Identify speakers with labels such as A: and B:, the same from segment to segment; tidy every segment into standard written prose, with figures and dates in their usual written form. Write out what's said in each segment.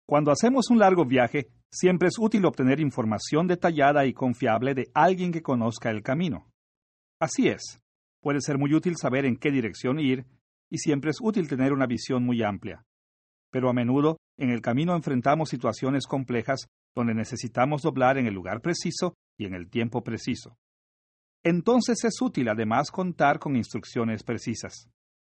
A: Cuando hacemos un largo viaje, siempre es útil obtener información detallada y confiable de alguien que conozca el camino. Así es, puede ser muy útil saber en qué dirección ir, y siempre es útil tener una visión muy amplia. Pero a menudo, en el camino enfrentamos situaciones complejas donde necesitamos doblar en el lugar preciso y en el tiempo preciso. Entonces es útil además contar con instrucciones precisas.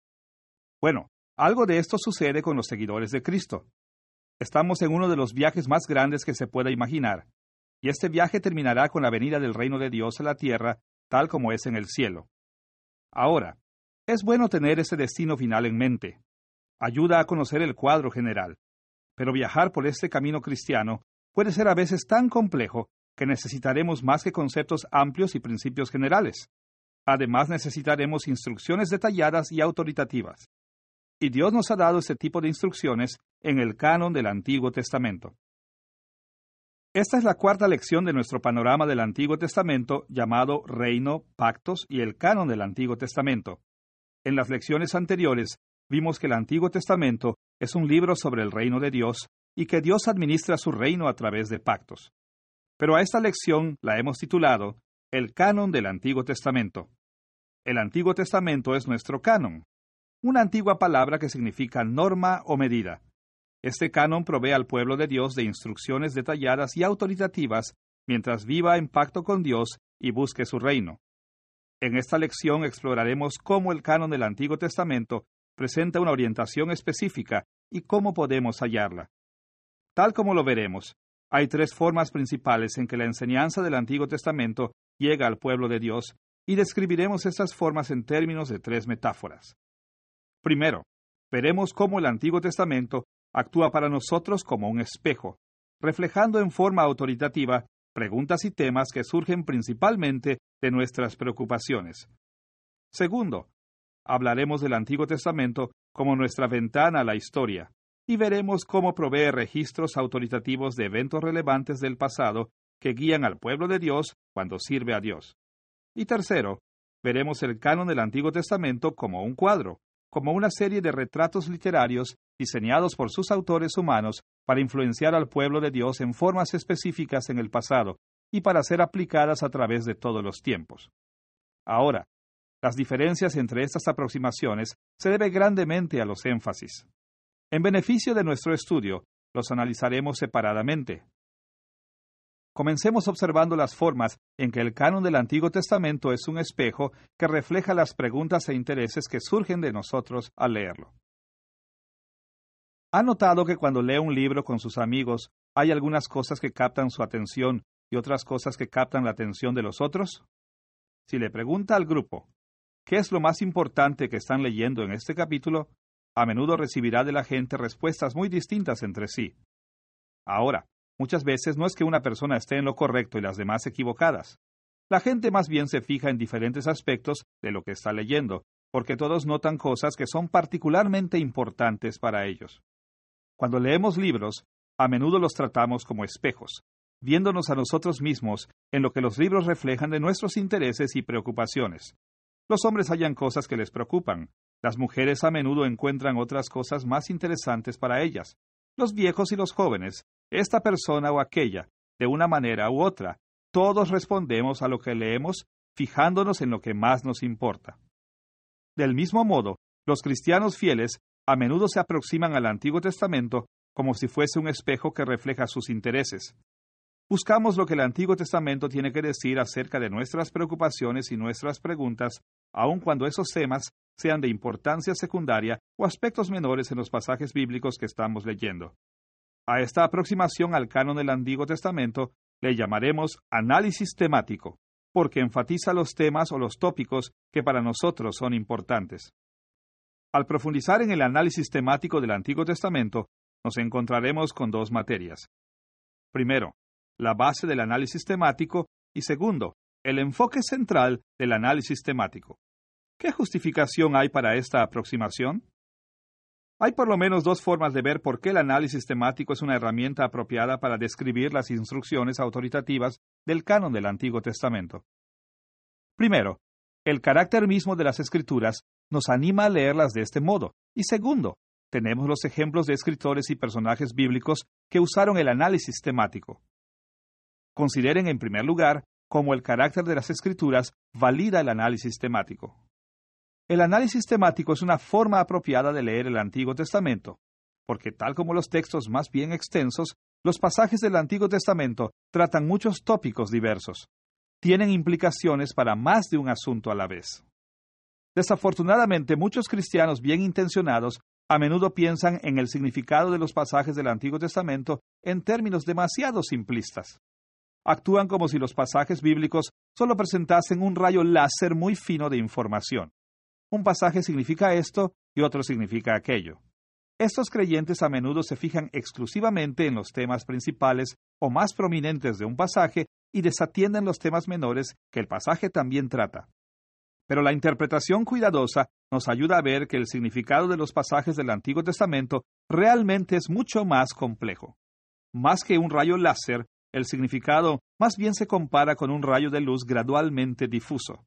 A: Bueno, algo de esto sucede con los seguidores de Cristo. Estamos en uno de los viajes más grandes que se pueda imaginar, y este viaje terminará con la venida del reino de Dios a la tierra, tal como es en el cielo. Ahora, es bueno tener ese destino final en mente. Ayuda a conocer el cuadro general. Pero viajar por este camino cristiano puede ser a veces tan complejo que necesitaremos más que conceptos amplios y principios generales. Además, necesitaremos instrucciones detalladas y autoritativas. Y Dios nos ha dado este tipo de instrucciones en el canon del Antiguo Testamento. Esta es la cuarta lección de nuestro panorama del Antiguo Testamento llamado Reino, Pactos y el canon del Antiguo Testamento. En las lecciones anteriores vimos que el Antiguo Testamento es un libro sobre el reino de Dios y que Dios administra su reino a través de pactos. Pero a esta lección la hemos titulado El canon del Antiguo Testamento. El Antiguo Testamento es nuestro canon, una antigua palabra que significa norma o medida. Este canon provee al pueblo de Dios de instrucciones detalladas y autoritativas mientras viva en pacto con Dios y busque su reino. En esta lección exploraremos cómo el canon del Antiguo Testamento presenta una orientación específica y cómo podemos hallarla. Tal como lo veremos, hay tres formas principales en que la enseñanza del Antiguo Testamento llega al pueblo de Dios, y describiremos estas formas en términos de tres metáforas. Primero, veremos cómo el Antiguo Testamento actúa para nosotros como un espejo, reflejando en forma autoritativa preguntas y temas que surgen principalmente de nuestras preocupaciones. Segundo, hablaremos del Antiguo Testamento como nuestra ventana a la historia, y veremos cómo provee registros autoritativos de eventos relevantes del pasado que guían al pueblo de Dios cuando sirve a Dios. Y tercero, veremos el canon del Antiguo Testamento como un cuadro, como una serie de retratos literarios diseñados por sus autores humanos para influenciar al pueblo de Dios en formas específicas en el pasado y para ser aplicadas a través de todos los tiempos. Ahora, las diferencias entre estas aproximaciones se deben grandemente a los énfasis. En beneficio de nuestro estudio, los analizaremos separadamente. Comencemos observando las formas en que el canon del Antiguo Testamento es un espejo que refleja las preguntas e intereses que surgen de nosotros al leerlo. ¿Ha notado que cuando lee un libro con sus amigos hay algunas cosas que captan su atención y otras cosas que captan la atención de los otros? Si le pregunta al grupo, ¿qué es lo más importante que están leyendo en este capítulo?, a menudo recibirá de la gente respuestas muy distintas entre sí. Ahora, muchas veces no es que una persona esté en lo correcto y las demás equivocadas. La gente más bien se fija en diferentes aspectos de lo que está leyendo, porque todos notan cosas que son particularmente importantes para ellos. Cuando leemos libros, a menudo los tratamos como espejos, viéndonos a nosotros mismos en lo que los libros reflejan de nuestros intereses y preocupaciones. Los hombres hallan cosas que les preocupan. Las mujeres a menudo encuentran otras cosas más interesantes para ellas. Los viejos y los jóvenes, esta persona o aquella, de una manera u otra, todos respondemos a lo que leemos fijándonos en lo que más nos importa. Del mismo modo, los cristianos fieles a menudo se aproximan al Antiguo Testamento como si fuese un espejo que refleja sus intereses. Buscamos lo que el Antiguo Testamento tiene que decir acerca de nuestras preocupaciones y nuestras preguntas, aun cuando esos temas sean de importancia secundaria o aspectos menores en los pasajes bíblicos que estamos leyendo. A esta aproximación al canon del Antiguo Testamento le llamaremos análisis temático, porque enfatiza los temas o los tópicos que para nosotros son importantes. Al profundizar en el análisis temático del Antiguo Testamento, nos encontraremos con dos materias. Primero, la base del análisis temático y segundo, el enfoque central del análisis temático. ¿Qué justificación hay para esta aproximación? Hay por lo menos dos formas de ver por qué el análisis temático es una herramienta apropiada para describir las instrucciones autoritativas del canon del Antiguo Testamento. Primero, el carácter mismo de las Escrituras nos anima a leerlas de este modo. Y segundo, tenemos los ejemplos de escritores y personajes bíblicos que usaron el análisis temático. Consideren en primer lugar cómo el carácter de las Escrituras valida el análisis temático. El análisis temático es una forma apropiada de leer el Antiguo Testamento, porque tal como los textos más bien extensos, los pasajes del Antiguo Testamento tratan muchos tópicos diversos. Tienen implicaciones para más de un asunto a la vez. Desafortunadamente, muchos cristianos bien intencionados a menudo piensan en el significado de los pasajes del Antiguo Testamento en términos demasiado simplistas. Actúan como si los pasajes bíblicos solo presentasen un rayo láser muy fino de información. Un pasaje significa esto y otro significa aquello. Estos creyentes a menudo se fijan exclusivamente en los temas principales o más prominentes de un pasaje y desatienden los temas menores que el pasaje también trata. Pero la interpretación cuidadosa nos ayuda a ver que el significado de los pasajes del Antiguo Testamento realmente es mucho más complejo. Más que un rayo láser, el significado más bien se compara con un rayo de luz gradualmente difuso.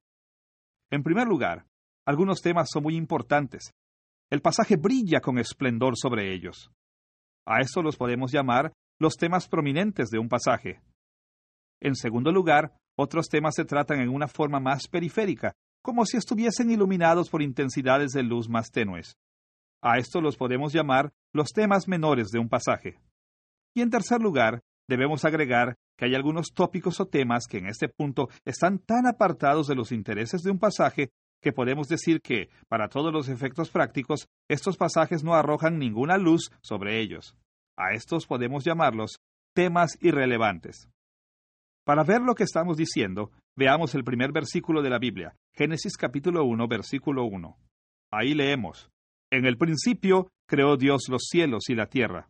A: En primer lugar, algunos temas son muy importantes. El pasaje brilla con esplendor sobre ellos. A esto los podemos llamar los temas prominentes de un pasaje. En segundo lugar, otros temas se tratan en una forma más periférica, como si estuviesen iluminados por intensidades de luz más tenues. A esto los podemos llamar los temas menores de un pasaje. Y en tercer lugar, debemos agregar que hay algunos tópicos o temas que en este punto están tan apartados de los intereses de un pasaje que podemos decir que, para todos los efectos prácticos, estos pasajes no arrojan ninguna luz sobre ellos. A estos podemos llamarlos temas irrelevantes. Para ver lo que estamos diciendo, veamos el primer versículo de la Biblia, Génesis capítulo 1, versículo 1. Ahí leemos: En el principio creó Dios los cielos y la tierra.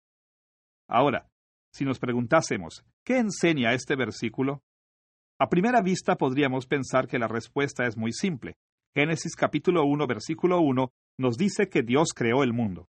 A: Ahora, si nos preguntásemos, ¿qué enseña este versículo? A primera vista podríamos pensar que la respuesta es muy simple. Génesis capítulo 1, versículo 1 nos dice que Dios creó el mundo.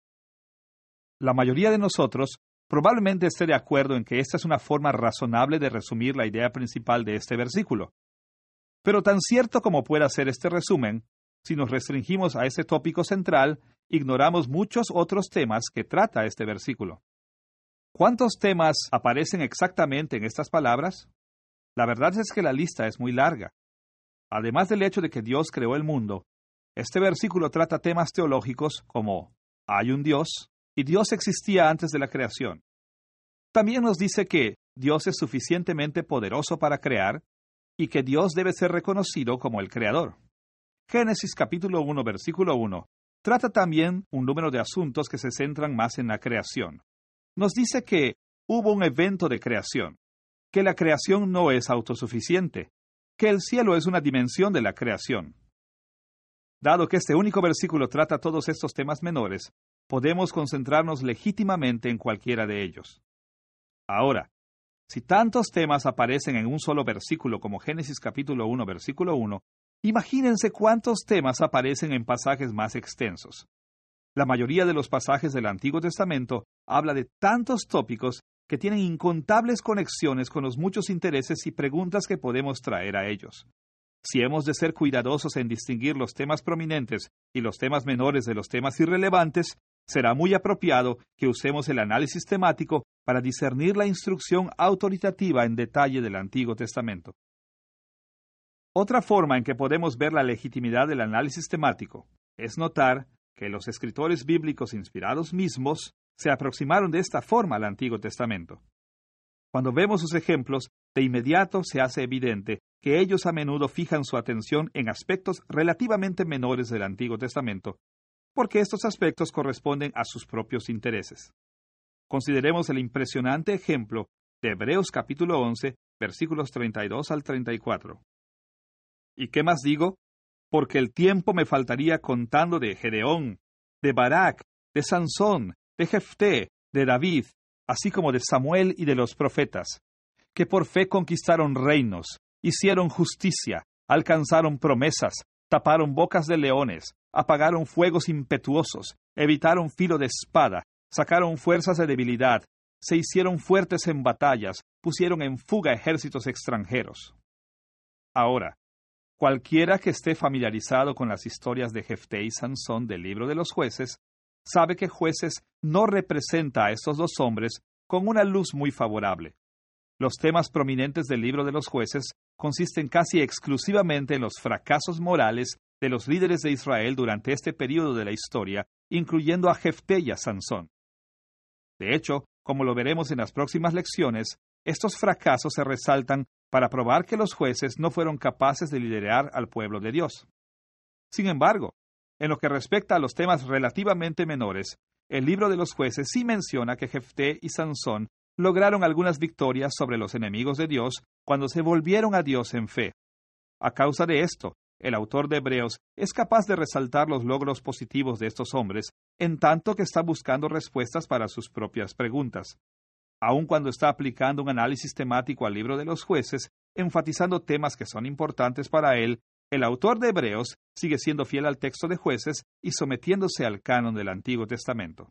A: La mayoría de nosotros probablemente esté de acuerdo en que esta es una forma razonable de resumir la idea principal de este versículo. Pero tan cierto como pueda ser este resumen, si nos restringimos a este tópico central, ignoramos muchos otros temas que trata este versículo. ¿Cuántos temas aparecen exactamente en estas palabras? La verdad es que la lista es muy larga. Además del hecho de que Dios creó el mundo, este versículo trata temas teológicos como hay un Dios y Dios existía antes de la creación. También nos dice que Dios es suficientemente poderoso para crear y que Dios debe ser reconocido como el creador. Génesis capítulo 1, versículo 1 trata también un número de asuntos que se centran más en la creación. Nos dice que hubo un evento de creación, que la creación no es autosuficiente, que el cielo es una dimensión de la creación. Dado que este único versículo trata todos estos temas menores, podemos concentrarnos legítimamente en cualquiera de ellos. Ahora, si tantos temas aparecen en un solo versículo como Génesis capítulo 1, versículo 1, imagínense cuántos temas aparecen en pasajes más extensos. La mayoría de los pasajes del Antiguo Testamento habla de tantos tópicos que tienen incontables conexiones con los muchos intereses y preguntas que podemos traer a ellos. Si hemos de ser cuidadosos en distinguir los temas prominentes y los temas menores de los temas irrelevantes, será muy apropiado que usemos el análisis temático para discernir la instrucción autoritativa en detalle del Antiguo Testamento. Otra forma en que podemos ver la legitimidad del análisis temático es notar que los escritores bíblicos inspirados mismos se aproximaron de esta forma al Antiguo Testamento. Cuando vemos sus ejemplos, de inmediato se hace evidente que ellos a menudo fijan su atención en aspectos relativamente menores del Antiguo Testamento, porque estos aspectos corresponden a sus propios intereses. Consideremos el impresionante ejemplo de Hebreos capítulo 11, versículos 32 al 34. ¿Y qué más digo? Porque el tiempo me faltaría contando de Gedeón, de Barak, de Sansón, de Jefté, de David, así como de Samuel y de los profetas, que por fe conquistaron reinos, hicieron justicia, alcanzaron promesas, taparon bocas de leones, apagaron fuegos impetuosos, evitaron filo de espada, sacaron fuerzas de debilidad, se hicieron fuertes en batallas, pusieron en fuga ejércitos extranjeros. Ahora, cualquiera que esté familiarizado con las historias de Jefté y Sansón del libro de los Jueces, sabe que Jueces no representa a estos dos hombres con una luz muy favorable. Los temas prominentes del libro de los Jueces consisten casi exclusivamente en los fracasos morales de los líderes de Israel durante este período de la historia, incluyendo a Jefté y a Sansón. De hecho, como lo veremos en las próximas lecciones, estos fracasos se resaltan para probar que los jueces no fueron capaces de liderar al pueblo de Dios. Sin embargo, en lo que respecta a los temas relativamente menores, el libro de los Jueces sí menciona que Jefté y Sansón lograron algunas victorias sobre los enemigos de Dios cuando se volvieron a Dios en fe. A causa de esto, el autor de Hebreos es capaz de resaltar los logros positivos de estos hombres, en tanto que está buscando respuestas para sus propias preguntas. Aun cuando está aplicando un análisis temático al libro de los Jueces, enfatizando temas que son importantes para él, el autor de Hebreos sigue siendo fiel al texto de Jueces y sometiéndose al canon del Antiguo Testamento.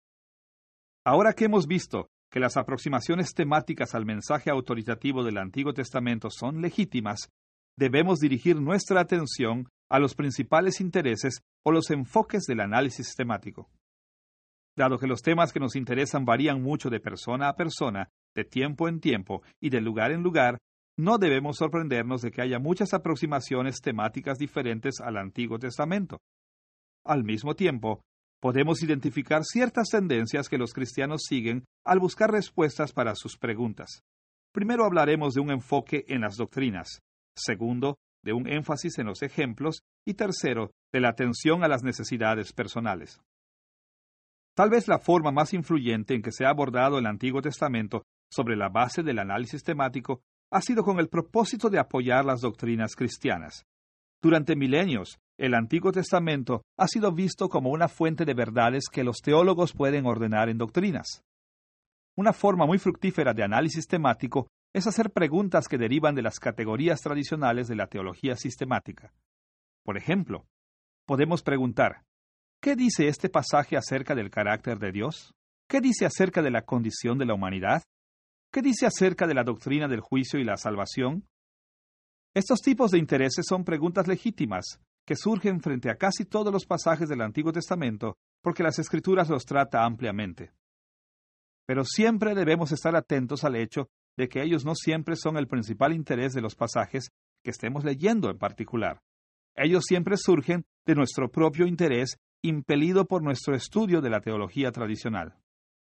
A: Ahora que hemos visto que las aproximaciones temáticas al mensaje autoritativo del Antiguo Testamento son legítimas, debemos dirigir nuestra atención a los principales intereses o los enfoques del análisis temático. Dado que los temas que nos interesan varían mucho de persona a persona, de tiempo en tiempo y de lugar en lugar, no debemos sorprendernos de que haya muchas aproximaciones temáticas diferentes al Antiguo Testamento. Al mismo tiempo, podemos identificar ciertas tendencias que los cristianos siguen al buscar respuestas para sus preguntas. Primero hablaremos de un enfoque en las doctrinas. Segundo, de un énfasis en los ejemplos. Y tercero, de la atención a las necesidades personales. Tal vez la forma más influyente en que se ha abordado el Antiguo Testamento sobre la base del análisis temático ha sido con el propósito de apoyar las doctrinas cristianas. Durante milenios, el Antiguo Testamento ha sido visto como una fuente de verdades que los teólogos pueden ordenar en doctrinas. Una forma muy fructífera de análisis temático es hacer preguntas que derivan de las categorías tradicionales de la teología sistemática. Por ejemplo, podemos preguntar, ¿qué dice este pasaje acerca del carácter de Dios? ¿Qué dice acerca de la condición de la humanidad? ¿Qué dice acerca de la doctrina del juicio y la salvación? Estos tipos de intereses son preguntas legítimas que surgen frente a casi todos los pasajes del Antiguo Testamento porque las Escrituras los trata ampliamente. Pero siempre debemos estar atentos al hecho de que ellos no siempre son el principal interés de los pasajes que estemos leyendo en particular. Ellos siempre surgen de nuestro propio interés, impelido por nuestro estudio de la teología tradicional.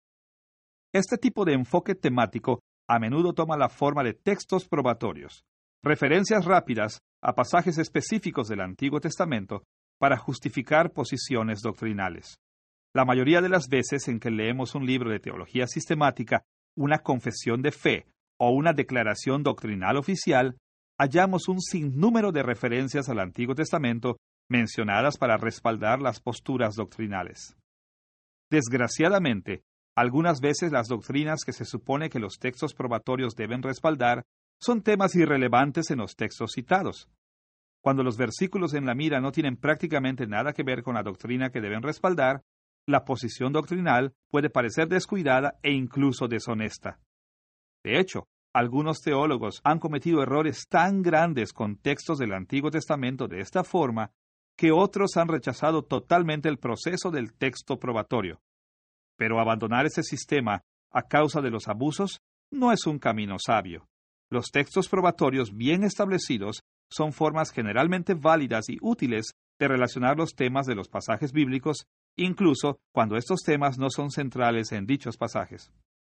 A: Este tipo de enfoque temático a menudo toma la forma de textos probatorios, referencias rápidas a pasajes específicos del Antiguo Testamento para justificar posiciones doctrinales. La mayoría de las veces en que leemos un libro de teología sistemática, una confesión de fe o una declaración doctrinal oficial, hallamos un sinnúmero de referencias al Antiguo Testamento mencionadas para respaldar las posturas doctrinales. Desgraciadamente, algunas veces las doctrinas que se supone que los textos probatorios deben respaldar son temas irrelevantes en los textos citados. Cuando los versículos en la mira no tienen prácticamente nada que ver con la doctrina que deben respaldar, la posición doctrinal puede parecer descuidada e incluso deshonesta. De hecho, algunos teólogos han cometido errores tan grandes con textos del Antiguo Testamento de esta forma que otros han rechazado totalmente el proceso del texto probatorio. Pero abandonar ese sistema a causa de los abusos no es un camino sabio. Los textos probatorios bien establecidos son formas generalmente válidas y útiles de relacionar los temas de los pasajes bíblicos, incluso cuando estos temas no son centrales en dichos pasajes.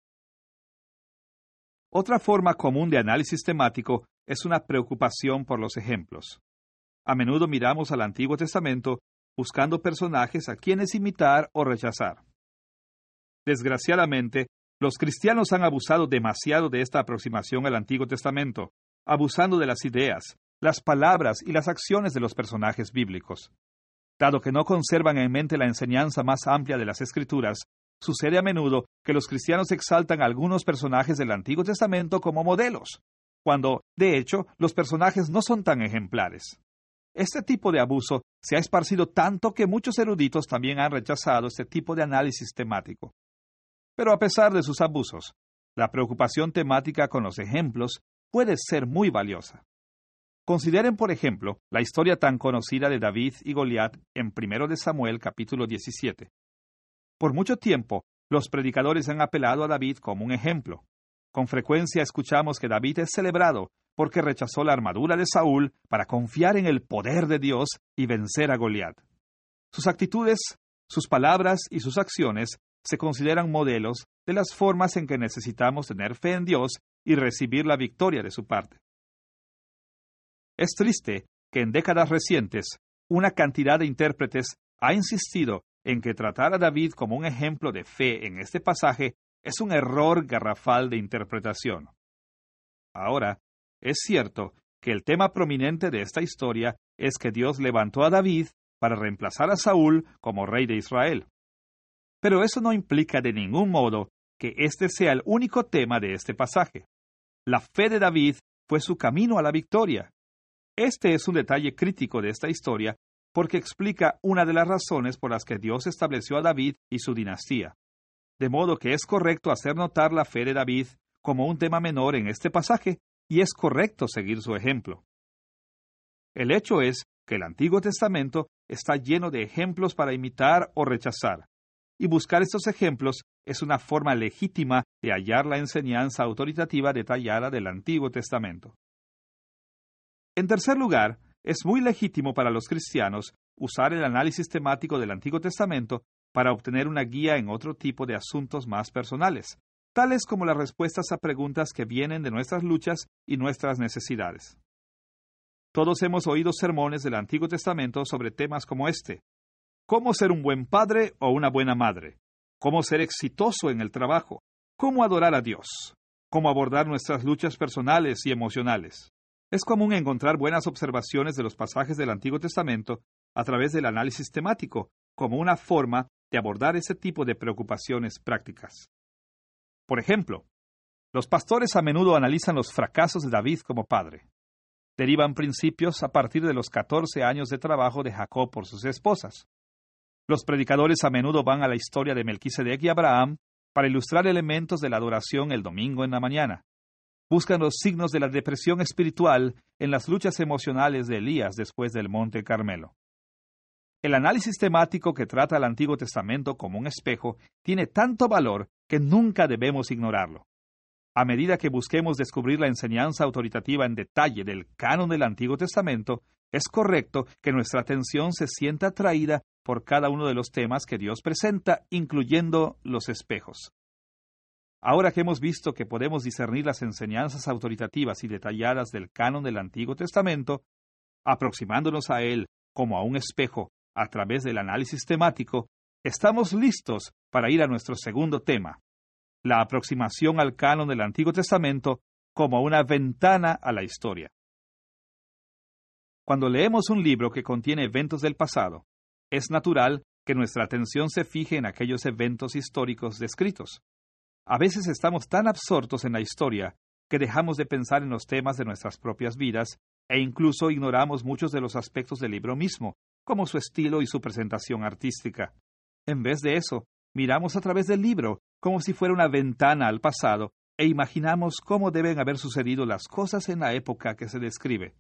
A: Otra forma común de análisis temático es una preocupación por los ejemplos. A menudo miramos al Antiguo Testamento buscando personajes a quienes imitar o rechazar. Desgraciadamente, los cristianos han abusado demasiado de esta aproximación al Antiguo Testamento, abusando de las ideas, las palabras y las acciones de los personajes bíblicos. Dado que no conservan en mente la enseñanza más amplia de las Escrituras, sucede a menudo que los cristianos exaltan a algunos personajes del Antiguo Testamento como modelos, cuando, de hecho, los personajes no son tan ejemplares. Este tipo de abuso se ha esparcido tanto que muchos eruditos también han rechazado este tipo de análisis temático. Pero a pesar de sus abusos, la preocupación temática con los ejemplos puede ser muy valiosa. Consideren, por ejemplo, la historia tan conocida de David y Goliat en 1 de Samuel capítulo 17. Por mucho tiempo, los predicadores han apelado a David como un ejemplo. Con frecuencia escuchamos que David es celebrado porque rechazó la armadura de Saúl para confiar en el poder de Dios y vencer a Goliat. Sus actitudes, sus palabras y sus acciones se consideran modelos de las formas en que necesitamos tener fe en Dios y recibir la victoria de su parte. Es triste que en décadas recientes una cantidad de intérpretes ha insistido en que tratar a David como un ejemplo de fe en este pasaje es un error garrafal de interpretación. Ahora, es cierto que el tema prominente de esta historia es que Dios levantó a David para reemplazar a Saúl como rey de Israel. Pero eso no implica de ningún modo que este sea el único tema de este pasaje. La fe de David fue su camino a la victoria. Este es un detalle crítico de esta historia porque explica una de las razones por las que Dios estableció a David y su dinastía. De modo que es correcto hacer notar la fe de David como un tema menor en este pasaje y es correcto seguir su ejemplo. El hecho es que el Antiguo Testamento está lleno de ejemplos para imitar o rechazar, y buscar estos ejemplos es una forma legítima de hallar la enseñanza autoritativa detallada del Antiguo Testamento. En tercer lugar, es muy legítimo para los cristianos usar el análisis temático del Antiguo Testamento para obtener una guía en otro tipo de asuntos más personales, tales como las respuestas a preguntas que vienen de nuestras luchas y nuestras necesidades. Todos hemos oído sermones del Antiguo Testamento sobre temas como este: ¿cómo ser un buen padre o una buena madre? ¿Cómo ser exitoso en el trabajo? ¿Cómo adorar a Dios? ¿Cómo abordar nuestras luchas personales y emocionales? Es común encontrar buenas observaciones de los pasajes del Antiguo Testamento a través del análisis temático como una forma de abordar ese tipo de preocupaciones prácticas. Por ejemplo, los pastores a menudo analizan los fracasos de David como padre. Derivan principios a partir de los 14 años de trabajo de Jacob por sus esposas. Los predicadores a menudo van a la historia de Melquisedec y Abraham para ilustrar elementos de la adoración el domingo en la mañana. Buscan los signos de la depresión espiritual en las luchas emocionales de Elías después del Monte Carmelo. El análisis temático que trata el Antiguo Testamento como un espejo tiene tanto valor que nunca debemos ignorarlo. A medida que busquemos descubrir la enseñanza autoritativa en detalle del canon del Antiguo Testamento, es correcto que nuestra atención se sienta atraída por cada uno de los temas que Dios presenta, incluyendo los espejos. Ahora que hemos visto que podemos discernir las enseñanzas autoritativas y detalladas del canon del Antiguo Testamento, aproximándonos a él como a un espejo a través del análisis temático, estamos listos para ir a nuestro segundo tema: la aproximación al canon del Antiguo Testamento como una ventana a la historia. Cuando leemos un libro que contiene eventos del pasado, es natural que nuestra atención se fije en aquellos eventos históricos descritos. A veces estamos tan absortos en la historia que dejamos de pensar en los temas de nuestras propias vidas e incluso ignoramos muchos de los aspectos del libro mismo, como su estilo y su presentación artística. En vez de eso, miramos a través del libro como si fuera una ventana al pasado e imaginamos cómo deben haber sucedido las cosas en la época que se describe.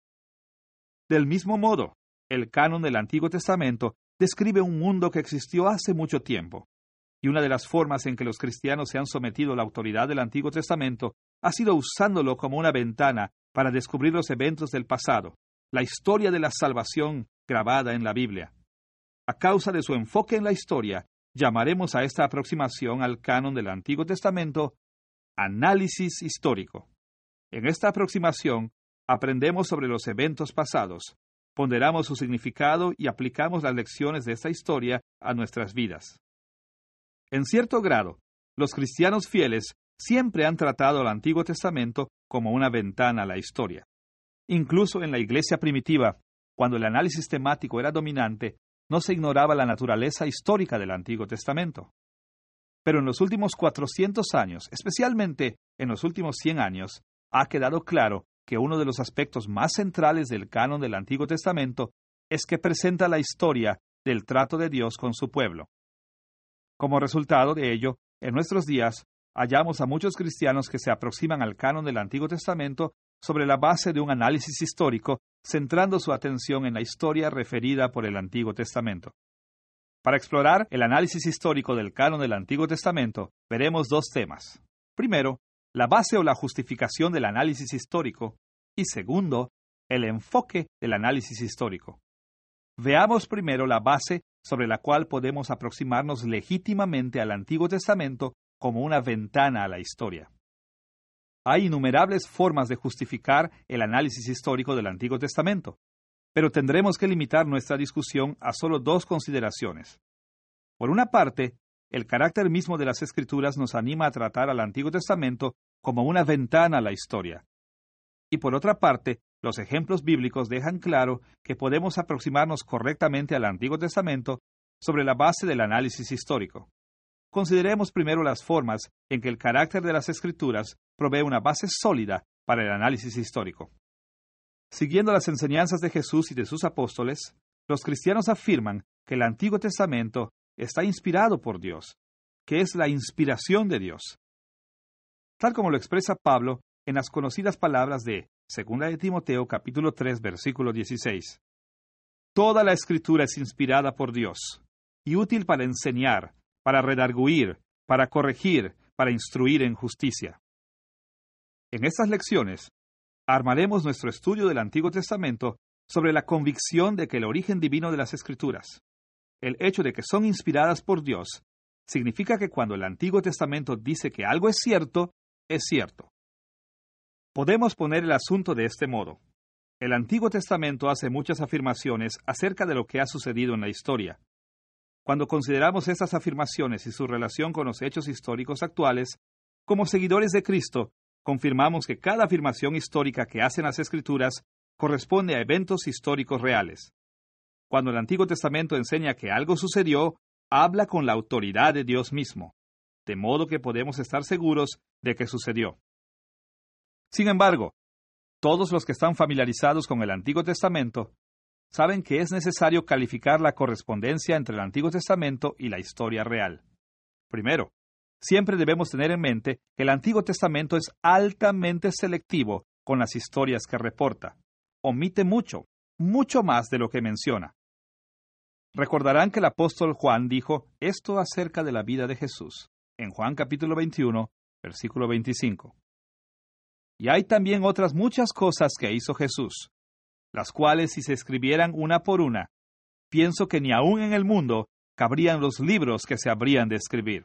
A: Del mismo modo, el canon del Antiguo Testamento describe un mundo que existió hace mucho tiempo. Y una de las formas en que los cristianos se han sometido a la autoridad del Antiguo Testamento ha sido usándolo como una ventana para descubrir los eventos del pasado, la historia de la salvación grabada en la Biblia. A causa de su enfoque en la historia, llamaremos a esta aproximación al canon del Antiguo Testamento análisis histórico. En esta aproximación, aprendemos sobre los eventos pasados, ponderamos su significado y aplicamos las lecciones de esta historia a nuestras vidas. En cierto grado, los cristianos fieles siempre han tratado al Antiguo Testamento como una ventana a la historia. Incluso en la iglesia primitiva, cuando el análisis temático era dominante, no se ignoraba la naturaleza histórica del Antiguo Testamento. Pero en los últimos 400 años, especialmente en los últimos 100 años, ha quedado claro que uno de los aspectos más centrales del canon del Antiguo Testamento es que presenta la historia del trato de Dios con su pueblo. Como resultado de ello, en nuestros días, hallamos a muchos cristianos que se aproximan al canon del Antiguo Testamento sobre la base de un análisis histórico, centrando su atención en la historia referida por el Antiguo Testamento. Para explorar el análisis histórico del canon del Antiguo Testamento, veremos dos temas. Primero, la base o la justificación del análisis histórico, y segundo, el enfoque del análisis histórico. Veamos primero la base sobre la cual podemos aproximarnos legítimamente al Antiguo Testamento como una ventana a la historia. Hay innumerables formas de justificar el análisis histórico del Antiguo Testamento, pero tendremos que limitar nuestra discusión a solo dos consideraciones. Por una parte, el carácter mismo de las Escrituras nos anima a tratar al Antiguo Testamento como una ventana a la historia. Y por otra parte, los ejemplos bíblicos dejan claro que podemos aproximarnos correctamente al Antiguo Testamento sobre la base del análisis histórico. Consideremos primero las formas en que el carácter de las Escrituras provee una base sólida para el análisis histórico. Siguiendo las enseñanzas de Jesús y de sus apóstoles, los cristianos afirman que el Antiguo Testamento está inspirado por Dios, que es la inspiración de Dios. Tal como lo expresa Pablo en las conocidas palabras de 2 de Timoteo capítulo 3 versículo 16. Toda la Escritura es inspirada por Dios y útil para enseñar, para redarguir, para corregir, para instruir en justicia. En estas lecciones, armaremos nuestro estudio del Antiguo Testamento sobre la convicción de que el origen divino de las Escrituras, el hecho de que son inspiradas por Dios, significa que cuando el Antiguo Testamento dice que algo es cierto, es cierto. Podemos poner el asunto de este modo. El Antiguo Testamento hace muchas afirmaciones acerca de lo que ha sucedido en la historia. Cuando consideramos estas afirmaciones y su relación con los hechos históricos actuales, como seguidores de Cristo, confirmamos que cada afirmación histórica que hacen las Escrituras corresponde a eventos históricos reales. Cuando el Antiguo Testamento enseña que algo sucedió, habla con la autoridad de Dios mismo, de modo que podemos estar seguros de que sucedió. Sin embargo, todos los que están familiarizados con el Antiguo Testamento saben que es necesario calificar la correspondencia entre el Antiguo Testamento y la historia real. Primero, siempre debemos tener en mente que el Antiguo Testamento es altamente selectivo con las historias que reporta. Omite mucho, mucho más de lo que menciona. Recordarán que el apóstol Juan dijo esto acerca de la vida de Jesús, en Juan capítulo 21, versículo 25. Y hay también otras muchas cosas que hizo Jesús, las cuales si se escribieran una por una, pienso que ni aún en el mundo cabrían los libros que se habrían de escribir.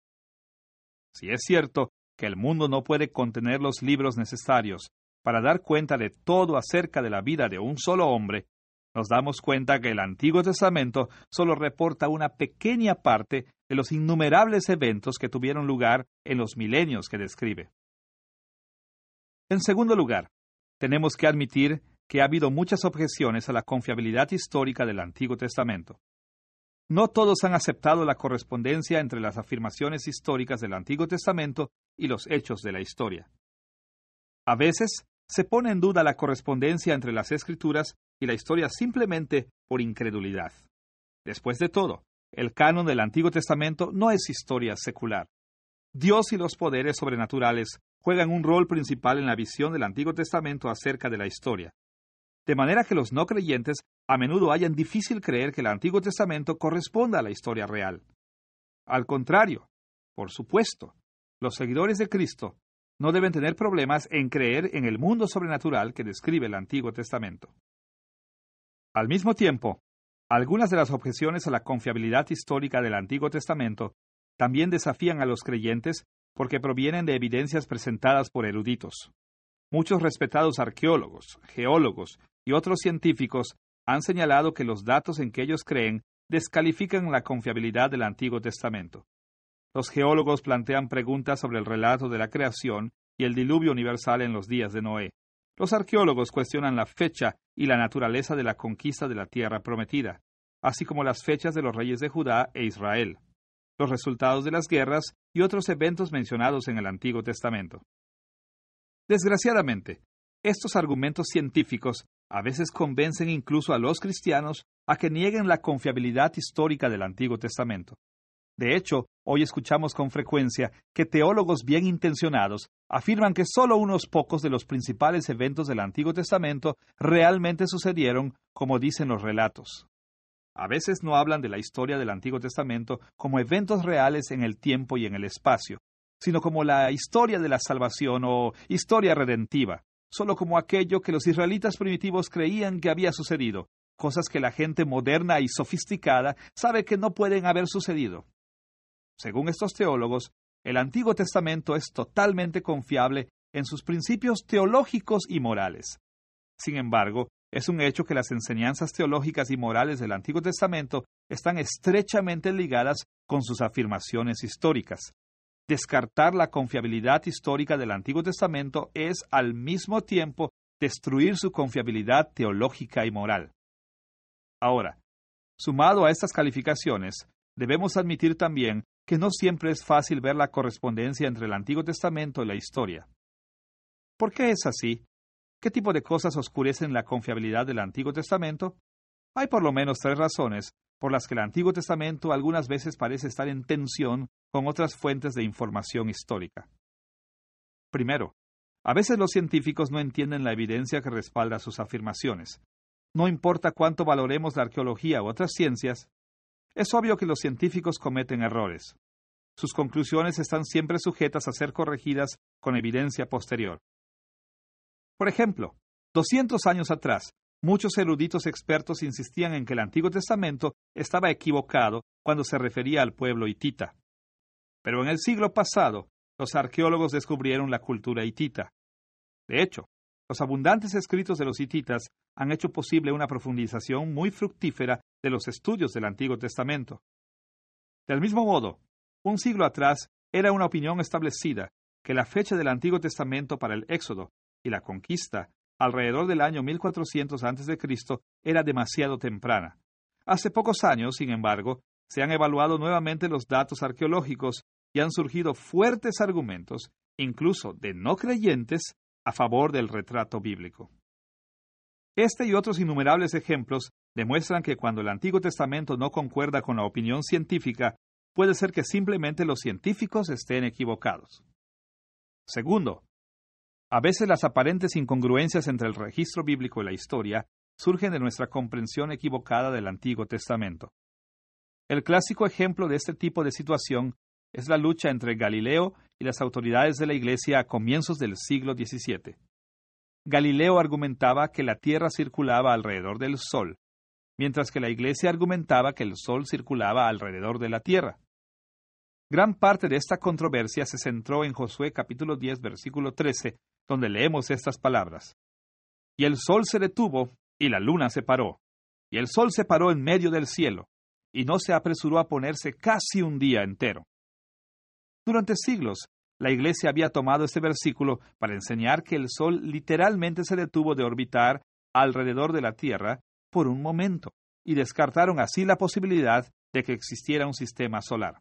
A: Si es cierto que el mundo no puede contener los libros necesarios para dar cuenta de todo acerca de la vida de un solo hombre, nos damos cuenta que el Antiguo Testamento solo reporta una pequeña parte de los innumerables eventos que tuvieron lugar en los milenios que describe. En segundo lugar, tenemos que admitir que ha habido muchas objeciones a la confiabilidad histórica del Antiguo Testamento. No todos han aceptado la correspondencia entre las afirmaciones históricas del Antiguo Testamento y los hechos de la historia. A veces, se pone en duda la correspondencia entre las Escrituras y la historia simplemente por incredulidad. Después de todo, el canon del Antiguo Testamento no es historia secular. Dios y los poderes sobrenaturales juegan un rol principal en la visión del Antiguo Testamento acerca de la historia. De manera que los no creyentes a menudo hallan difícil creer que el Antiguo Testamento corresponda a la historia real. Al contrario, por supuesto, los seguidores de Cristo no deben tener problemas en creer en el mundo sobrenatural que describe el Antiguo Testamento. Al mismo tiempo, algunas de las objeciones a la confiabilidad histórica del Antiguo Testamento también desafían a los creyentes porque provienen de evidencias presentadas por eruditos. Muchos respetados arqueólogos, geólogos y otros científicos han señalado que los datos en que ellos creen descalifican la confiabilidad del Antiguo Testamento. Los geólogos plantean preguntas sobre el relato de la creación y el diluvio universal en los días de Noé. Los arqueólogos cuestionan la fecha y la naturaleza de la conquista de la tierra prometida, así como las fechas de los reyes de Judá e Israel, los resultados de las guerras y otros eventos mencionados en el Antiguo Testamento. Desgraciadamente, estos argumentos científicos a veces convencen incluso a los cristianos a que nieguen la confiabilidad histórica del Antiguo Testamento. De hecho, hoy escuchamos con frecuencia que teólogos bien intencionados afirman que solo unos pocos de los principales eventos del Antiguo Testamento realmente sucedieron como dicen los relatos. A veces no hablan de la historia del Antiguo Testamento como eventos reales en el tiempo y en el espacio, sino como la historia de la salvación o historia redentiva, solo como aquello que los israelitas primitivos creían que había sucedido, cosas que la gente moderna y sofisticada sabe que no pueden haber sucedido. Según estos teólogos, el Antiguo Testamento es totalmente confiable en sus principios teológicos y morales. Sin embargo, es un hecho que las enseñanzas teológicas y morales del Antiguo Testamento están estrechamente ligadas con sus afirmaciones históricas. Descartar la confiabilidad histórica del Antiguo Testamento es, al mismo tiempo, destruir su confiabilidad teológica y moral. Ahora, sumado a estas calificaciones, debemos admitir también que no siempre es fácil ver la correspondencia entre el Antiguo Testamento y la historia. ¿Por qué es así? ¿Qué tipo de cosas oscurecen la confiabilidad del Antiguo Testamento? Hay por lo menos 3 razones por las que el Antiguo Testamento algunas veces parece estar en tensión con otras fuentes de información histórica. Primero, a veces los científicos no entienden la evidencia que respalda sus afirmaciones. No importa cuánto valoremos la arqueología u otras ciencias, es obvio que los científicos cometen errores. Sus conclusiones están siempre sujetas a ser corregidas con evidencia posterior. Por ejemplo, 200 años atrás, muchos eruditos expertos insistían en que el Antiguo Testamento estaba equivocado cuando se refería al pueblo hitita. Pero en el siglo pasado, los arqueólogos descubrieron la cultura hitita. De hecho, los abundantes escritos de los hititas han hecho posible una profundización muy fructífera de los estudios del Antiguo Testamento. Del mismo modo, un siglo atrás era una opinión establecida que la fecha del Antiguo Testamento para el Éxodo y la conquista, alrededor del año 1400 a.C., era demasiado temprana. Hace pocos años, sin embargo, se han evaluado nuevamente los datos arqueológicos y han surgido fuertes argumentos, incluso de no creyentes, a favor del retrato bíblico. Este y otros innumerables ejemplos demuestran que cuando el Antiguo Testamento no concuerda con la opinión científica, puede ser que simplemente los científicos estén equivocados. Segundo, a veces las aparentes incongruencias entre el registro bíblico y la historia surgen de nuestra comprensión equivocada del Antiguo Testamento. El clásico ejemplo de este tipo de situación es la lucha entre Galileo y las autoridades de la Iglesia a comienzos del siglo XVII. Galileo argumentaba que la Tierra circulaba alrededor del Sol, mientras que la Iglesia argumentaba que el Sol circulaba alrededor de la Tierra. Gran parte de esta controversia se centró en Josué capítulo 10, versículo 13, donde leemos estas palabras. Y el sol se detuvo, y la luna se paró, y el sol se paró en medio del cielo, y no se apresuró a ponerse casi un día entero. Durante siglos, la Iglesia había tomado este versículo para enseñar que el sol literalmente se detuvo de orbitar alrededor de la Tierra por un momento, y descartaron así la posibilidad de que existiera un sistema solar.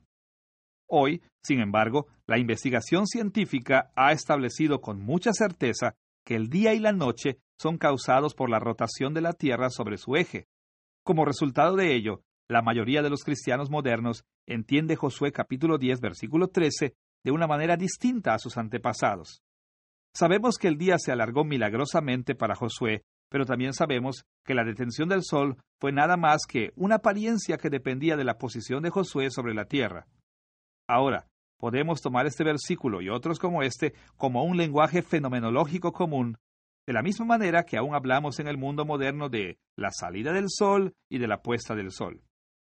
A: Hoy, sin embargo, la investigación científica ha establecido con mucha certeza que el día y la noche son causados por la rotación de la Tierra sobre su eje. Como resultado de ello, la mayoría de los cristianos modernos entiende Josué capítulo 10, versículo 13, de una manera distinta a sus antepasados. Sabemos que el día se alargó milagrosamente para Josué, pero también sabemos que la detención del sol fue nada más que una apariencia que dependía de la posición de Josué sobre la tierra. Ahora, podemos tomar este versículo y otros como este como un lenguaje fenomenológico común, de la misma manera que aún hablamos en el mundo moderno de la salida del sol y de la puesta del sol.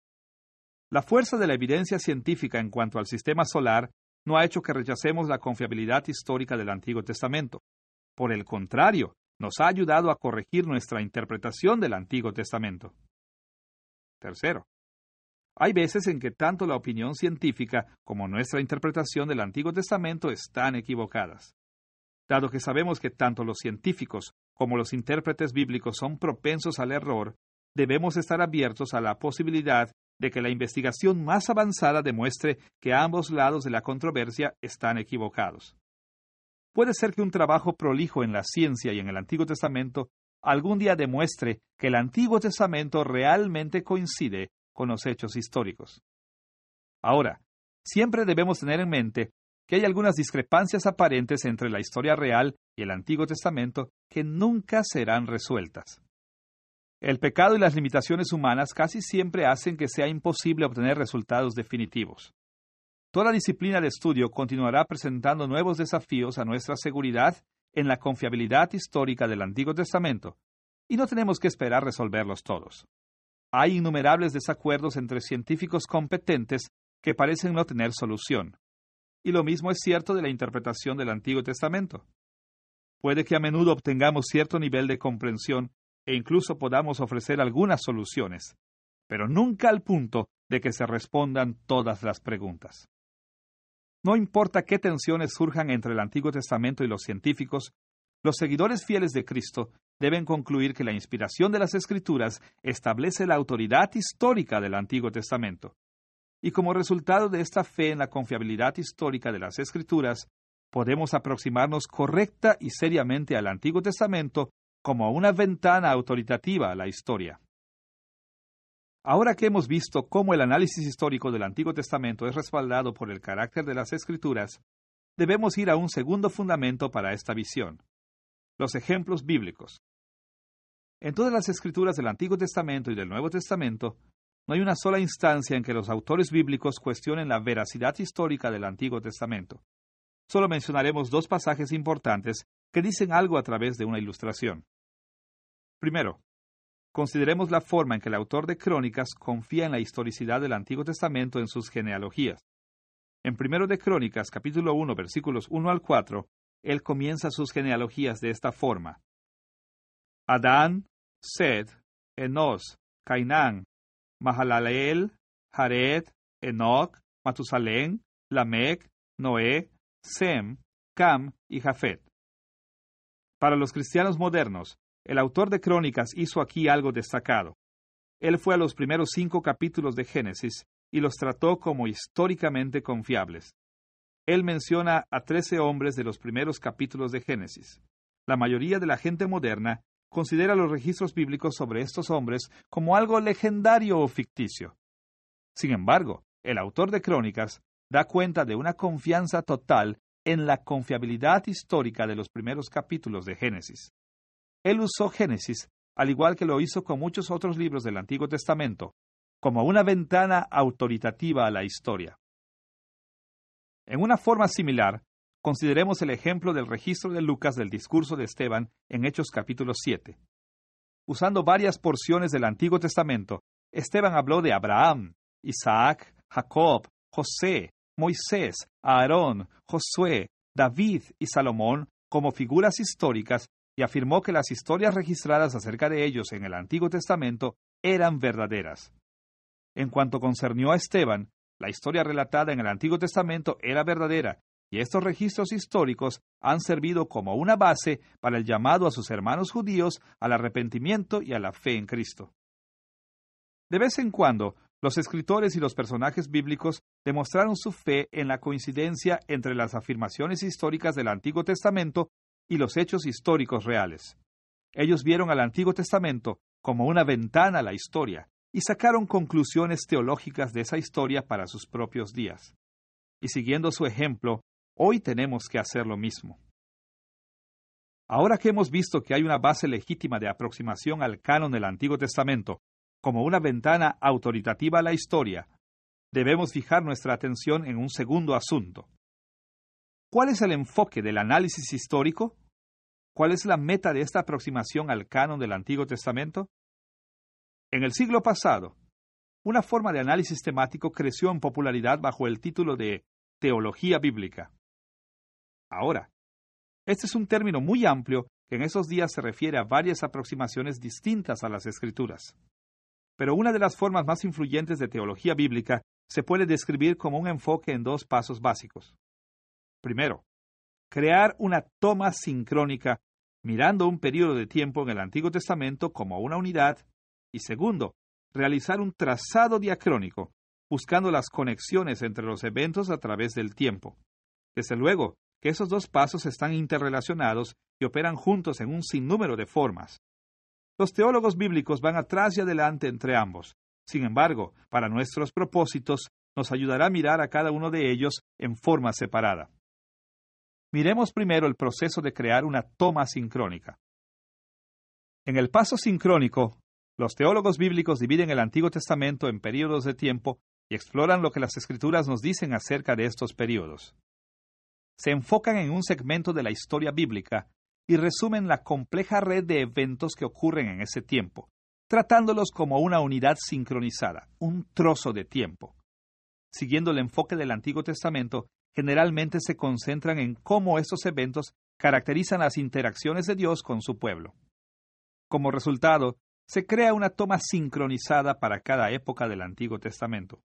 A: La fuerza de la evidencia científica en cuanto al sistema solar no ha hecho que rechacemos la confiabilidad histórica del Antiguo Testamento. Por el contrario, nos ha ayudado a corregir nuestra interpretación del Antiguo Testamento. Tercero, hay veces en que tanto la opinión científica como nuestra interpretación del Antiguo Testamento están equivocadas. Dado que sabemos que tanto los científicos como los intérpretes bíblicos son propensos al error, debemos estar abiertos a la posibilidad de que la investigación más avanzada demuestre que ambos lados de la controversia están equivocados. Puede ser que un trabajo prolijo en la ciencia y en el Antiguo Testamento algún día demuestre que el Antiguo Testamento realmente coincide con los hechos históricos. Ahora, siempre debemos tener en mente que hay algunas discrepancias aparentes entre la historia real y el Antiguo Testamento que nunca serán resueltas. El pecado y las limitaciones humanas casi siempre hacen que sea imposible obtener resultados definitivos. Toda disciplina de estudio continuará presentando nuevos desafíos a nuestra seguridad en la confiabilidad histórica del Antiguo Testamento, y no tenemos que esperar resolverlos todos. Hay innumerables desacuerdos entre científicos competentes que parecen no tener solución. Y lo mismo es cierto de la interpretación del Antiguo Testamento. Puede que a menudo obtengamos cierto nivel de comprensión e incluso podamos ofrecer algunas soluciones, pero nunca al punto de que se respondan todas las preguntas. No importa qué tensiones surjan entre el Antiguo Testamento y los científicos, los seguidores fieles de Cristo deben concluir que la inspiración de las Escrituras establece la autoridad histórica del Antiguo Testamento. Y como resultado de esta fe en la confiabilidad histórica de las Escrituras, podemos aproximarnos correcta y seriamente al Antiguo Testamento como una ventana autoritativa a la historia. Ahora que hemos visto cómo el análisis histórico del Antiguo Testamento es respaldado por el carácter de las Escrituras, debemos ir a un segundo fundamento para esta visión: los ejemplos bíblicos. En todas las Escrituras del Antiguo Testamento y del Nuevo Testamento, no hay una sola instancia en que los autores bíblicos cuestionen la veracidad histórica del Antiguo Testamento. Solo mencionaremos dos pasajes importantes que dicen algo a través de una ilustración. Primero, consideremos la forma en que el autor de Crónicas confía en la historicidad del Antiguo Testamento en sus genealogías. En Primero de Crónicas, capítulo 1, versículos 1 al 4, él comienza sus genealogías de esta forma: Adán, Sed, Enos, Cainán, Mahalaleel, Jared, Enoc, Matusalén, Lamec, Noé, Sem, Cam y Jafet. Para los cristianos modernos, el autor de Crónicas hizo aquí algo destacado. Él fue a los primeros 5 capítulos de Génesis y los trató como históricamente confiables. Él menciona a 13 hombres de los primeros capítulos de Génesis. La mayoría de la gente moderna considera los registros bíblicos sobre estos hombres como algo legendario o ficticio. Sin embargo, el autor de Crónicas da cuenta de una confianza total en la confiabilidad histórica de los primeros capítulos de Génesis. Él usó Génesis, al igual que lo hizo con muchos otros libros del Antiguo Testamento, como una ventana autoritativa a la historia. En una forma similar, consideremos el ejemplo del registro de Lucas del discurso de Esteban en Hechos capítulo 7. Usando varias porciones del Antiguo Testamento, Esteban habló de Abraham, Isaac, Jacob, José, Moisés, Aarón, Josué, David y Salomón como figuras históricas y afirmó que las historias registradas acerca de ellos en el Antiguo Testamento eran verdaderas. En cuanto concernió a Esteban, la historia relatada en el Antiguo Testamento era verdadera, y estos registros históricos han servido como una base para el llamado a sus hermanos judíos al arrepentimiento y a la fe en Cristo. De vez en cuando, los escritores y los personajes bíblicos demostraron su fe en la coincidencia entre las afirmaciones históricas del Antiguo Testamento y los hechos históricos reales. Ellos vieron al Antiguo Testamento como una ventana a la historia y sacaron conclusiones teológicas de esa historia para sus propios días. Y siguiendo su ejemplo, hoy tenemos que hacer lo mismo. Ahora que hemos visto que hay una base legítima de aproximación al canon del Antiguo Testamento como una ventana autoritativa a la historia, debemos fijar nuestra atención en un segundo asunto. ¿Cuál es el enfoque del análisis histórico? ¿Cuál es la meta de esta aproximación al canon del Antiguo Testamento? En el siglo pasado, una forma de análisis temático creció en popularidad bajo el título de teología bíblica. Ahora, este es un término muy amplio que en esos días se refiere a varias aproximaciones distintas a las Escrituras. Pero una de las formas más influyentes de teología bíblica se puede describir como un enfoque en 2 pasos básicos. Primero, crear una toma sincrónica mirando un periodo de tiempo en el Antiguo Testamento como una unidad. Y segundo, realizar un trazado diacrónico, buscando las conexiones entre los eventos a través del tiempo. Desde luego que esos 2 pasos están interrelacionados y operan juntos en un sinnúmero de formas. Los teólogos bíblicos van atrás y adelante entre ambos. Sin embargo, para nuestros propósitos, nos ayudará a mirar a cada uno de ellos en forma separada. Miremos primero el proceso de crear una toma sincrónica. En el paso sincrónico, Los teólogos bíblicos dividen el Antiguo Testamento en períodos de tiempo y exploran lo que las Escrituras nos dicen acerca de estos períodos. Se enfocan en un segmento de la historia bíblica y resumen la compleja red de eventos que ocurren en ese tiempo, tratándolos como una unidad sincronizada, un trozo de tiempo. Siguiendo el enfoque del Antiguo Testamento, generalmente se concentran en cómo estos eventos caracterizan las interacciones de Dios con su pueblo. Como resultado, se crea una toma sincronizada para cada época del Antiguo Testamento.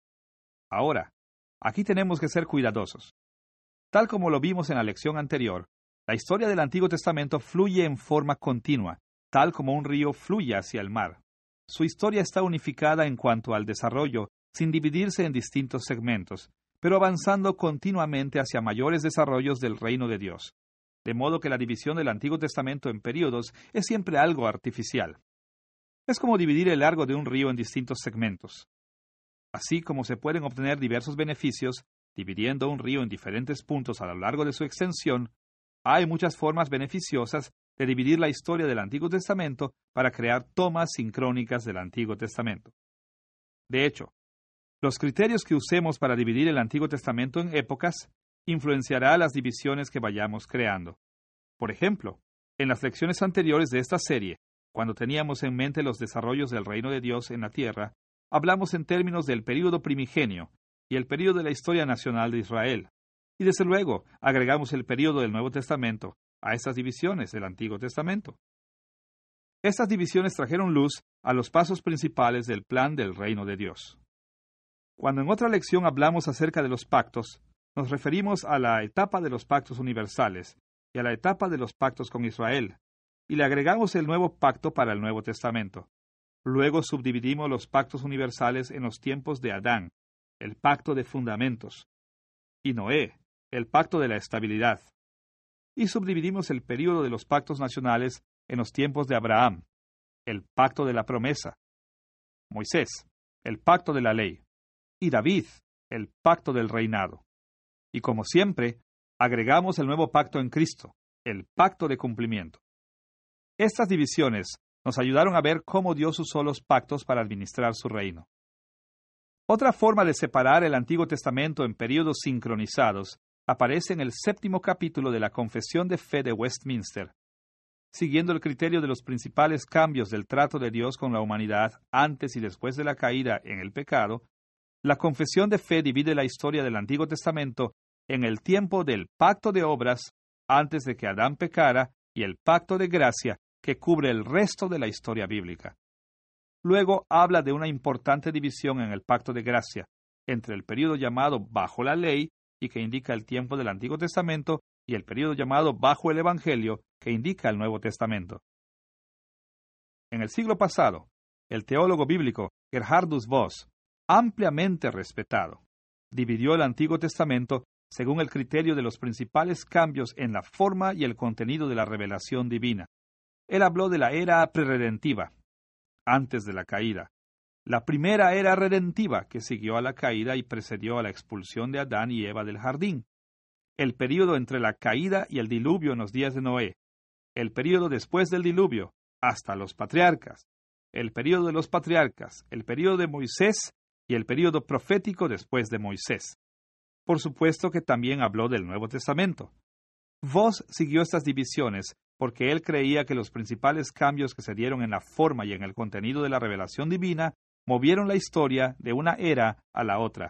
A: Ahora, aquí tenemos que ser cuidadosos. Tal como lo vimos en la lección anterior, la historia del Antiguo Testamento fluye en forma continua, tal como un río fluye hacia el mar. Su historia está unificada en cuanto al desarrollo, sin dividirse en distintos segmentos, pero avanzando continuamente hacia mayores desarrollos del reino de Dios. De modo que la división del Antiguo Testamento en períodos es siempre algo artificial. Es como dividir el largo de un río en distintos segmentos. Así como se pueden obtener diversos beneficios, dividiendo un río en diferentes puntos a lo largo de su extensión, hay muchas formas beneficiosas de dividir la historia del Antiguo Testamento para crear tomas sincrónicas del Antiguo Testamento. De hecho, los criterios que usemos para dividir el Antiguo Testamento en épocas influenciará las divisiones que vayamos creando. Por ejemplo, en las lecciones anteriores de esta serie, cuando teníamos en mente los desarrollos del reino de Dios en la tierra, hablamos en términos del período primigenio y el período de la historia nacional de Israel. Y desde luego, agregamos el período del Nuevo Testamento a estas divisiones del Antiguo Testamento. Estas divisiones trajeron luz a los pasos principales del plan del reino de Dios. Cuando en otra lección hablamos acerca de los pactos, nos referimos a la etapa de los pactos universales y a la etapa de los pactos con Israel, y le agregamos el nuevo pacto para el Nuevo Testamento. Luego subdividimos los pactos universales en los tiempos de Adán, el pacto de fundamentos, y Noé, el pacto de la estabilidad. Y subdividimos el período de los pactos nacionales en los tiempos de Abraham, el pacto de la promesa, Moisés, el pacto de la ley, y David, el pacto del reinado. Y como siempre, agregamos el nuevo pacto en Cristo, el pacto de cumplimiento. Estas divisiones nos ayudaron a ver cómo Dios usó los pactos para administrar su reino. Otra forma de separar el Antiguo Testamento en períodos sincronizados aparece en el 7º capítulo de la Confesión de Fe de Westminster. Siguiendo el criterio de los principales cambios del trato de Dios con la humanidad antes y después de la caída en el pecado, la Confesión de Fe divide la historia del Antiguo Testamento en el tiempo del pacto de obras antes de que Adán pecara y el pacto de gracia que cubre el resto de la historia bíblica. Luego habla de una importante división en el pacto de gracia, entre el período llamado bajo la ley, y que indica el tiempo del Antiguo Testamento, y el período llamado bajo el Evangelio, que indica el Nuevo Testamento. En el siglo pasado, el teólogo bíblico Gerhardus Voss, ampliamente respetado, dividió el Antiguo Testamento según el criterio de los principales cambios en la forma y el contenido de la revelación divina. Él habló de la era preredentiva, antes de la caída, la primera era redentiva que siguió a la caída y precedió a la expulsión de Adán y Eva del jardín, el período entre la caída y el diluvio en los días de Noé, el período después del diluvio, hasta los patriarcas, el período de los patriarcas, el período de Moisés y el período profético después de Moisés. Por supuesto que también habló del Nuevo Testamento. Voss siguió estas divisiones porque él creía que los principales cambios que se dieron en la forma y en el contenido de la revelación divina movieron la historia de una era a la otra.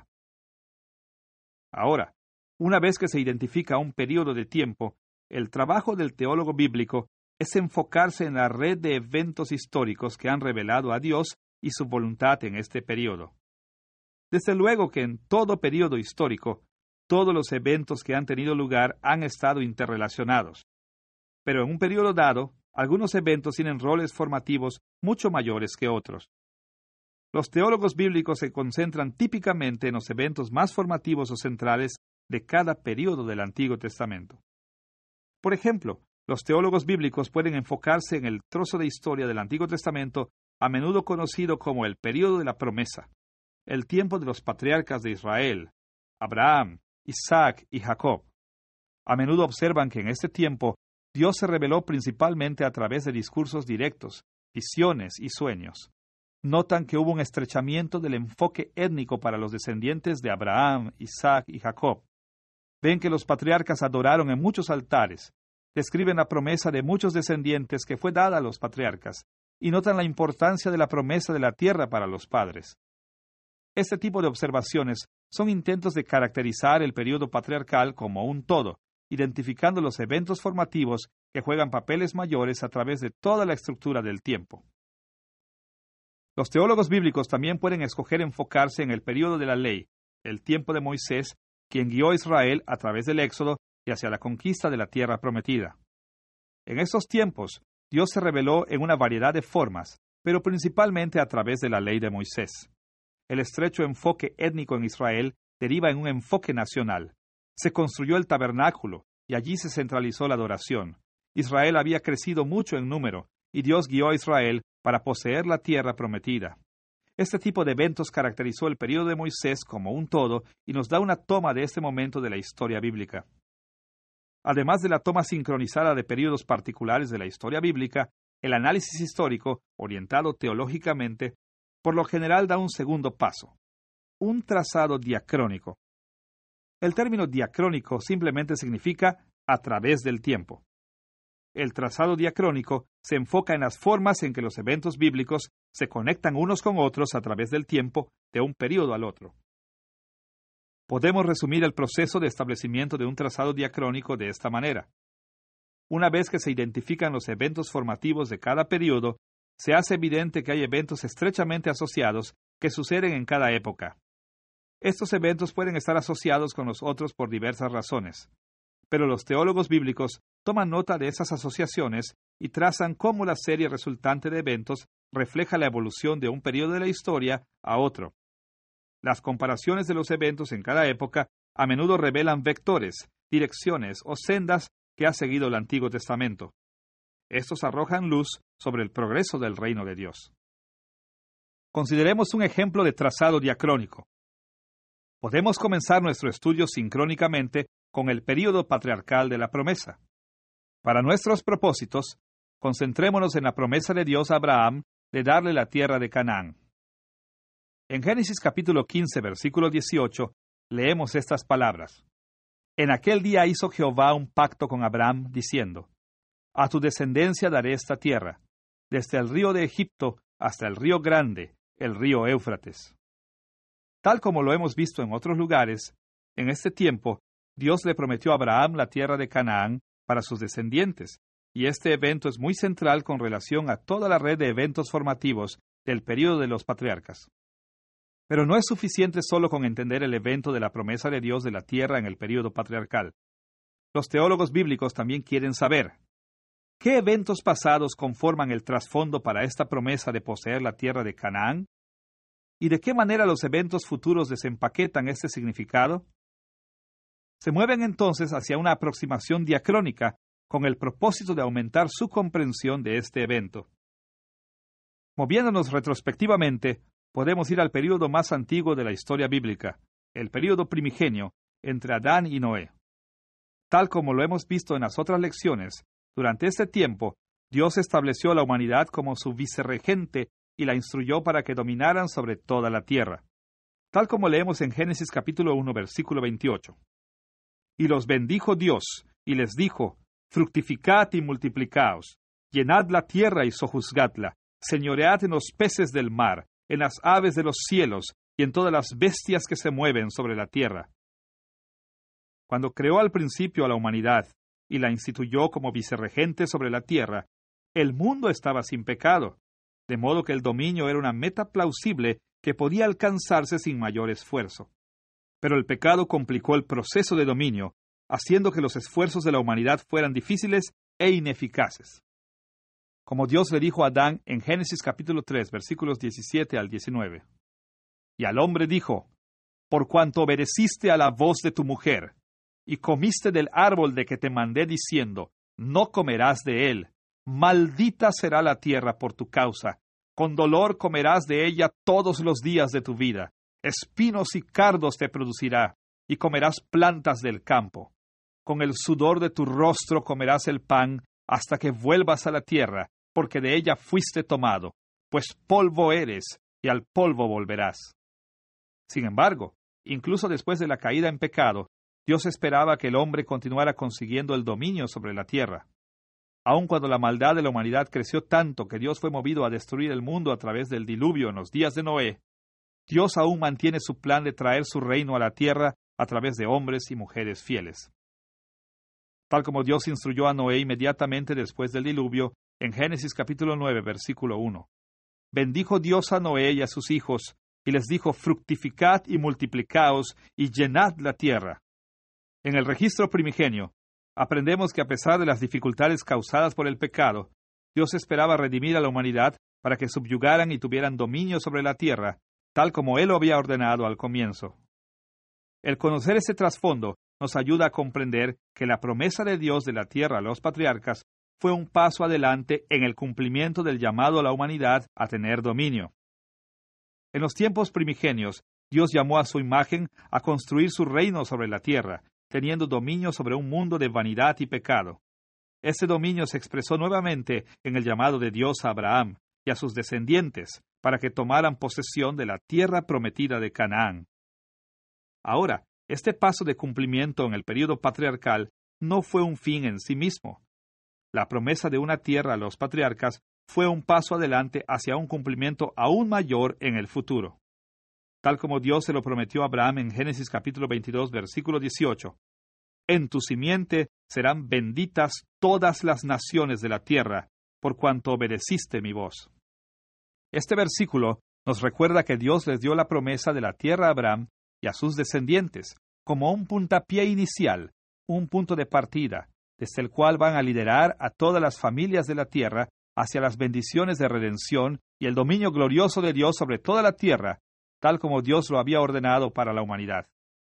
A: Ahora, una vez que se identifica un período de tiempo, el trabajo del teólogo bíblico es enfocarse en la red de eventos históricos que han revelado a Dios y su voluntad en este período. Desde luego que en todo período histórico, todos los eventos que han tenido lugar han estado interrelacionados. Pero en un período dado, algunos eventos tienen roles formativos mucho mayores que otros. Los teólogos bíblicos se concentran típicamente en los eventos más formativos o centrales de cada período del Antiguo Testamento. Por ejemplo, los teólogos bíblicos pueden enfocarse en el trozo de historia del Antiguo Testamento a menudo conocido como el período de la promesa, el tiempo de los patriarcas de Israel, Abraham, Isaac y Jacob. A menudo observan que en este tiempo Dios se reveló principalmente a través de discursos directos, visiones y sueños. Notan que hubo un estrechamiento del enfoque étnico para los descendientes de Abraham, Isaac y Jacob. Ven que los patriarcas adoraron en muchos altares, describen la promesa de muchos descendientes que fue dada a los patriarcas, y notan la importancia de la promesa de la tierra para los padres. Este tipo de observaciones son intentos de caracterizar el período patriarcal como un todo, identificando los eventos formativos que juegan papeles mayores a través de toda la estructura del tiempo. Los teólogos bíblicos también pueden escoger enfocarse en el período de la ley, el tiempo de Moisés, quien guió a Israel a través del Éxodo y hacia la conquista de la tierra prometida. En estos tiempos, Dios se reveló en una variedad de formas, pero principalmente a través de la ley de Moisés. El estrecho enfoque étnico en Israel deriva en un enfoque nacional. Se construyó el tabernáculo y allí se centralizó la adoración. Israel había crecido mucho en número y Dios guió a Israel para poseer la tierra prometida. Este tipo de eventos caracterizó el período de Moisés como un todo y nos da una toma de este momento de la historia bíblica. Además de la toma sincronizada de períodos particulares de la historia bíblica, el análisis histórico, orientado teológicamente, por lo general da un segundo paso, un trazado diacrónico. El término diacrónico simplemente significa a través del tiempo. El trazado diacrónico se enfoca en las formas en que los eventos bíblicos se conectan unos con otros a través del tiempo de un período al otro. Podemos resumir el proceso de establecimiento de un trazado diacrónico de esta manera. Una vez que se identifican los eventos formativos de cada período, se hace evidente que hay eventos estrechamente asociados que suceden en cada época. Estos eventos pueden estar asociados con los otros por diversas razones, pero los teólogos bíblicos toman nota de esas asociaciones y trazan cómo la serie resultante de eventos refleja la evolución de un período de la historia a otro. Las comparaciones de los eventos en cada época a menudo revelan vectores, direcciones o sendas que ha seguido el Antiguo Testamento. Estos arrojan luz sobre el progreso del reino de Dios. Consideremos un ejemplo de trazado diacrónico. Podemos comenzar nuestro estudio sincrónicamente con el período patriarcal de la promesa. Para nuestros propósitos, concentrémonos en la promesa de Dios a Abraham de darle la tierra de Canaán. En Génesis capítulo 15, versículo 18, leemos estas palabras. En aquel día hizo Jehová un pacto con Abraham, diciendo, a tu descendencia daré esta tierra, desde el río de Egipto hasta el río grande, el río Éufrates. Tal como lo hemos visto en otros lugares, en este tiempo, Dios le prometió a Abraham la tierra de Canaán para sus descendientes, y este evento es muy central con relación a toda la red de eventos formativos del período de los patriarcas. Pero no es suficiente solo con entender el evento de la promesa de Dios de la tierra en el período patriarcal. Los teólogos bíblicos también quieren saber, ¿qué eventos pasados conforman el trasfondo para esta promesa de poseer la tierra de Canaán? ¿Y de qué manera los eventos futuros desempaquetan este significado? Se mueven entonces hacia una aproximación diacrónica con el propósito de aumentar su comprensión de este evento. Moviéndonos retrospectivamente, podemos ir al período más antiguo de la historia bíblica, el período primigenio, entre Adán y Noé. Tal como lo hemos visto en las otras lecciones, durante este tiempo, Dios estableció a la humanidad como su vicerregente y la instruyó para que dominaran sobre toda la tierra. Tal como leemos en Génesis capítulo 1, versículo 28. Y los bendijo Dios, y les dijo, fructificad y multiplicaos, llenad la tierra y sojuzgadla, señoread en los peces del mar, en las aves de los cielos, y en todas las bestias que se mueven sobre la tierra. Cuando creó al principio a la humanidad, y la instituyó como vicerregente sobre la tierra, el mundo estaba sin pecado, de modo que el dominio era una meta plausible que podía alcanzarse sin mayor esfuerzo. Pero el pecado complicó el proceso de dominio, haciendo que los esfuerzos de la humanidad fueran difíciles e ineficaces. Como Dios le dijo a Adán en Génesis capítulo 3, versículos 17 al 19. Y al hombre dijo, por cuanto obedeciste a la voz de tu mujer, y comiste del árbol de que te mandé diciendo, no comerás de él, maldita será la tierra por tu causa, con dolor comerás de ella todos los días de tu vida, espinos y cardos te producirá, y comerás plantas del campo. Con el sudor de tu rostro comerás el pan, hasta que vuelvas a la tierra, porque de ella fuiste tomado, pues polvo eres, y al polvo volverás. Sin embargo, incluso después de la caída en pecado, Dios esperaba que el hombre continuara consiguiendo el dominio sobre la tierra. Aun cuando la maldad de la humanidad creció tanto que Dios fue movido a destruir el mundo a través del diluvio en los días de Noé, Dios aún mantiene su plan de traer su reino a la tierra a través de hombres y mujeres fieles. Tal como Dios instruyó a Noé inmediatamente después del diluvio, en Génesis capítulo 9, versículo 1. Bendijo Dios a Noé y a sus hijos, y les dijo: fructificad y multiplicaos, y llenad la tierra. En el registro primigenio, aprendemos que a pesar de las dificultades causadas por el pecado, Dios esperaba redimir a la humanidad para que subyugaran y tuvieran dominio sobre la tierra, tal como Él lo había ordenado al comienzo. El conocer este trasfondo nos ayuda a comprender que la promesa de Dios de la tierra a los patriarcas fue un paso adelante en el cumplimiento del llamado a la humanidad a tener dominio. En los tiempos primigenios, Dios llamó a su imagen a construir su reino sobre la tierra, teniendo dominio sobre un mundo de vanidad y pecado. Este dominio se expresó nuevamente en el llamado de Dios a Abraham y a sus descendientes para que tomaran posesión de la tierra prometida de Canaán. Ahora, este paso de cumplimiento en el período patriarcal no fue un fin en sí mismo. La promesa de una tierra a los patriarcas fue un paso adelante hacia un cumplimiento aún mayor en el futuro. Tal como Dios se lo prometió a Abraham en Génesis capítulo 22, versículo 18. En tu simiente serán benditas todas las naciones de la tierra, por cuanto obedeciste mi voz. Este versículo nos recuerda que Dios les dio la promesa de la tierra a Abraham y a sus descendientes, como un puntapié inicial, un punto de partida, desde el cual van a liderar a todas las familias de la tierra hacia las bendiciones de redención y el dominio glorioso de Dios sobre toda la tierra, tal como Dios lo había ordenado para la humanidad.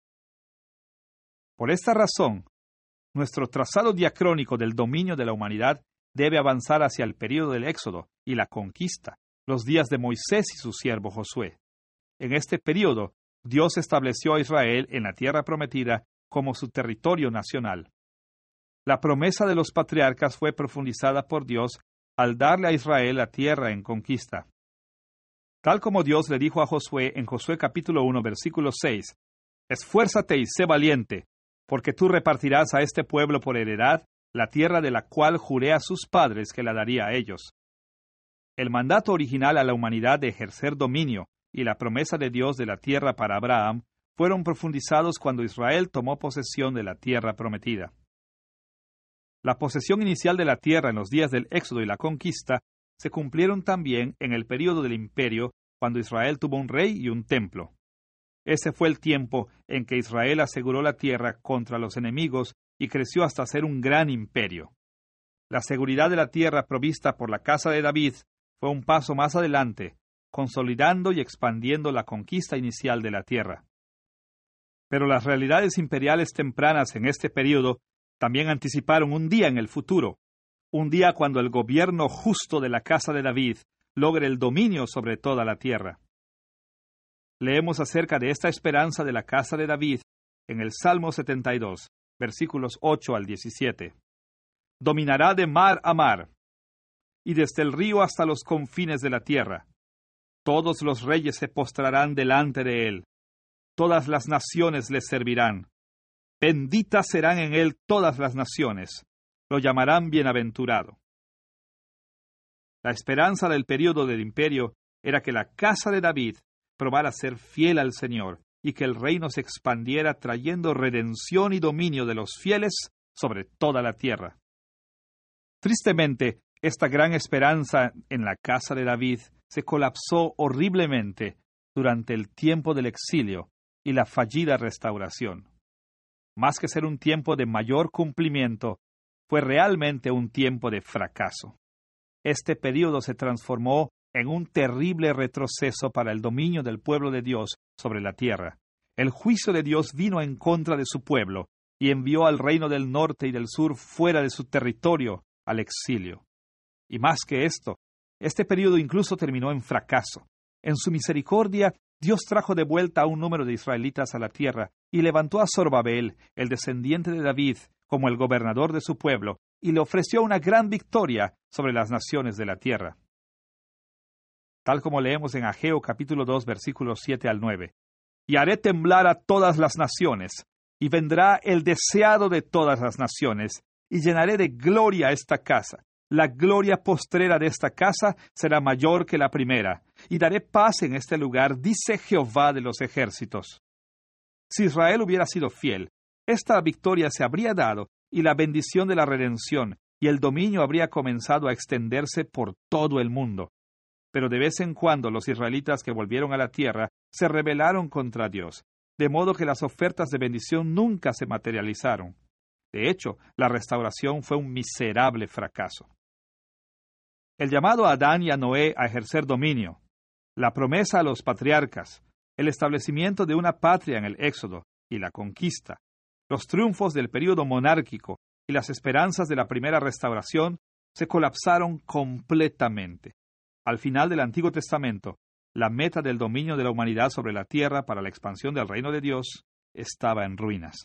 A: Por esta razón, nuestro trazado diacrónico del dominio de la humanidad debe avanzar hacia el período del Éxodo y la conquista, los días de Moisés y su siervo Josué. En este período, Dios estableció a Israel en la tierra prometida como su territorio nacional. La promesa de los patriarcas fue profundizada por Dios al darle a Israel la tierra en conquista. Tal como Dios le dijo a Josué en Josué capítulo 1, versículo 6, «Esfuérzate y sé valiente, porque tú repartirás a este pueblo por heredad la tierra de la cual juré a sus padres que la daría a ellos». El mandato original a la humanidad de ejercer dominio y la promesa de Dios de la tierra para Abraham fueron profundizados cuando Israel tomó posesión de la tierra prometida. La posesión inicial de la tierra en los días del Éxodo y la conquista se cumplieron también en el período del imperio, cuando Israel tuvo un rey y un templo. Ese fue el tiempo en que Israel aseguró la tierra contra los enemigos y creció hasta ser un gran imperio. La seguridad de la tierra provista por la casa de David fue un paso más adelante, consolidando y expandiendo la conquista inicial de la tierra. Pero las realidades imperiales tempranas en este período también anticiparon un día en el futuro, un día cuando el gobierno justo de la casa de David logre el dominio sobre toda la tierra. Leemos acerca de esta esperanza de la casa de David en el Salmo 72, versículos 8 al 17. Dominará de mar a mar, y desde el río hasta los confines de la tierra. Todos los reyes se postrarán delante de él. Todas las naciones le servirán. Benditas serán en él todas las naciones. Lo llamarán bienaventurado. La esperanza del período del imperio era que la casa de David probara ser fiel al Señor y que el reino se expandiera trayendo redención y dominio de los fieles sobre toda la tierra. Tristemente, esta gran esperanza en la casa de David se colapsó horriblemente durante el tiempo del exilio y la fallida restauración. Más que ser un tiempo de mayor cumplimiento, fue realmente un tiempo de fracaso. Este período se transformó en un terrible retroceso para el dominio del pueblo de Dios sobre la tierra. El juicio de Dios vino en contra de su pueblo y envió al reino del norte y del sur fuera de su territorio al exilio. Y más que esto, este período incluso terminó en fracaso. En su misericordia, Dios trajo de vuelta a un número de israelitas a la tierra y levantó a Zorobabel, el descendiente de David, como el gobernador de su pueblo, y le ofreció una gran victoria sobre las naciones de la tierra. Tal como leemos en Ageo capítulo 2, versículos 7 al 9. Y haré temblar a todas las naciones, y vendrá el deseado de todas las naciones, y llenaré de gloria esta casa. La gloria postrera de esta casa será mayor que la primera, y daré paz en este lugar, dice Jehová de los ejércitos. Si Israel hubiera sido fiel, esta victoria se habría dado, y la bendición de la redención y el dominio habría comenzado a extenderse por todo el mundo. Pero de vez en cuando los israelitas que volvieron a la tierra se rebelaron contra Dios, de modo que las ofertas de bendición nunca se materializaron. De hecho, la restauración fue un miserable fracaso. El llamado a Adán y a Noé a ejercer dominio, la promesa a los patriarcas, el establecimiento de una patria en el Éxodo y la conquista, los triunfos del período monárquico y las esperanzas de la primera restauración se colapsaron completamente. Al final del Antiguo Testamento, la meta del dominio de la humanidad sobre la tierra para la expansión del reino de Dios estaba en ruinas.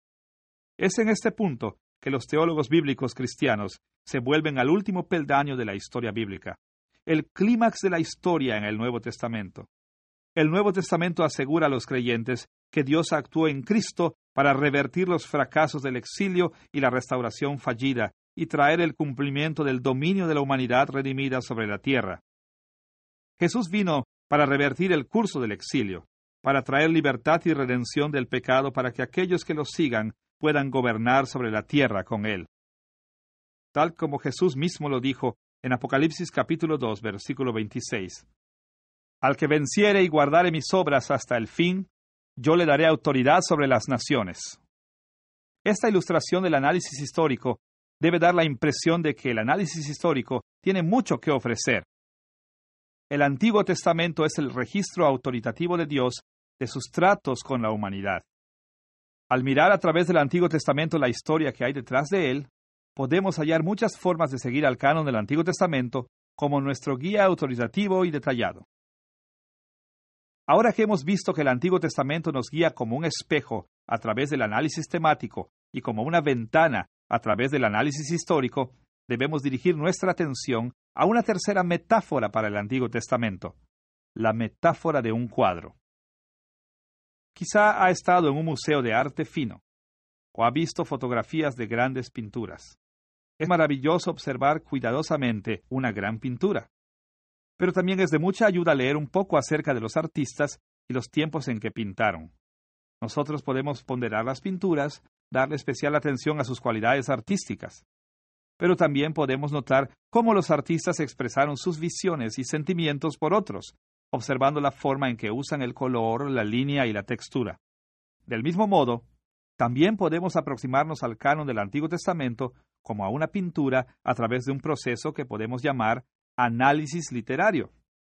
A: Es en este punto que los teólogos bíblicos cristianos se vuelven al último peldaño de la historia bíblica, el clímax de la historia en el Nuevo Testamento. El Nuevo Testamento asegura a los creyentes que Dios actuó en Cristo para revertir los fracasos del exilio y la restauración fallida y traer el cumplimiento del dominio de la humanidad redimida sobre la tierra. Jesús vino para revertir el curso del exilio, para traer libertad y redención del pecado para que aquellos que lo sigan puedan gobernar sobre la tierra con Él. Tal como Jesús mismo lo dijo en Apocalipsis capítulo 2, versículo 26. Al que venciere y guardare mis obras hasta el fin, yo le daré autoridad sobre las naciones. Esta ilustración del análisis histórico debe dar la impresión de que el análisis histórico tiene mucho que ofrecer. El Antiguo Testamento es el registro autoritativo de Dios de sus tratos con la humanidad. Al mirar a través del Antiguo Testamento la historia que hay detrás de él, podemos hallar muchas formas de seguir al canon del Antiguo Testamento como nuestro guía autoritativo y detallado. Ahora que hemos visto que el Antiguo Testamento nos guía como un espejo a través del análisis temático y como una ventana a través del análisis histórico, debemos dirigir nuestra atención a una tercera metáfora para el Antiguo Testamento, la metáfora de un cuadro. Quizá ha estado en un museo de arte fino o ha visto fotografías de grandes pinturas. Es maravilloso observar cuidadosamente una gran pintura. Pero también es de mucha ayuda leer un poco acerca de los artistas y los tiempos en que pintaron. Nosotros podemos ponderar las pinturas, darle especial atención a sus cualidades artísticas. Pero también podemos notar cómo los artistas expresaron sus visiones y sentimientos por otros, observando la forma en que usan el color, la línea y la textura. Del mismo modo, también podemos aproximarnos al canon del Antiguo Testamento como a una pintura a través de un proceso que podemos llamar análisis literario.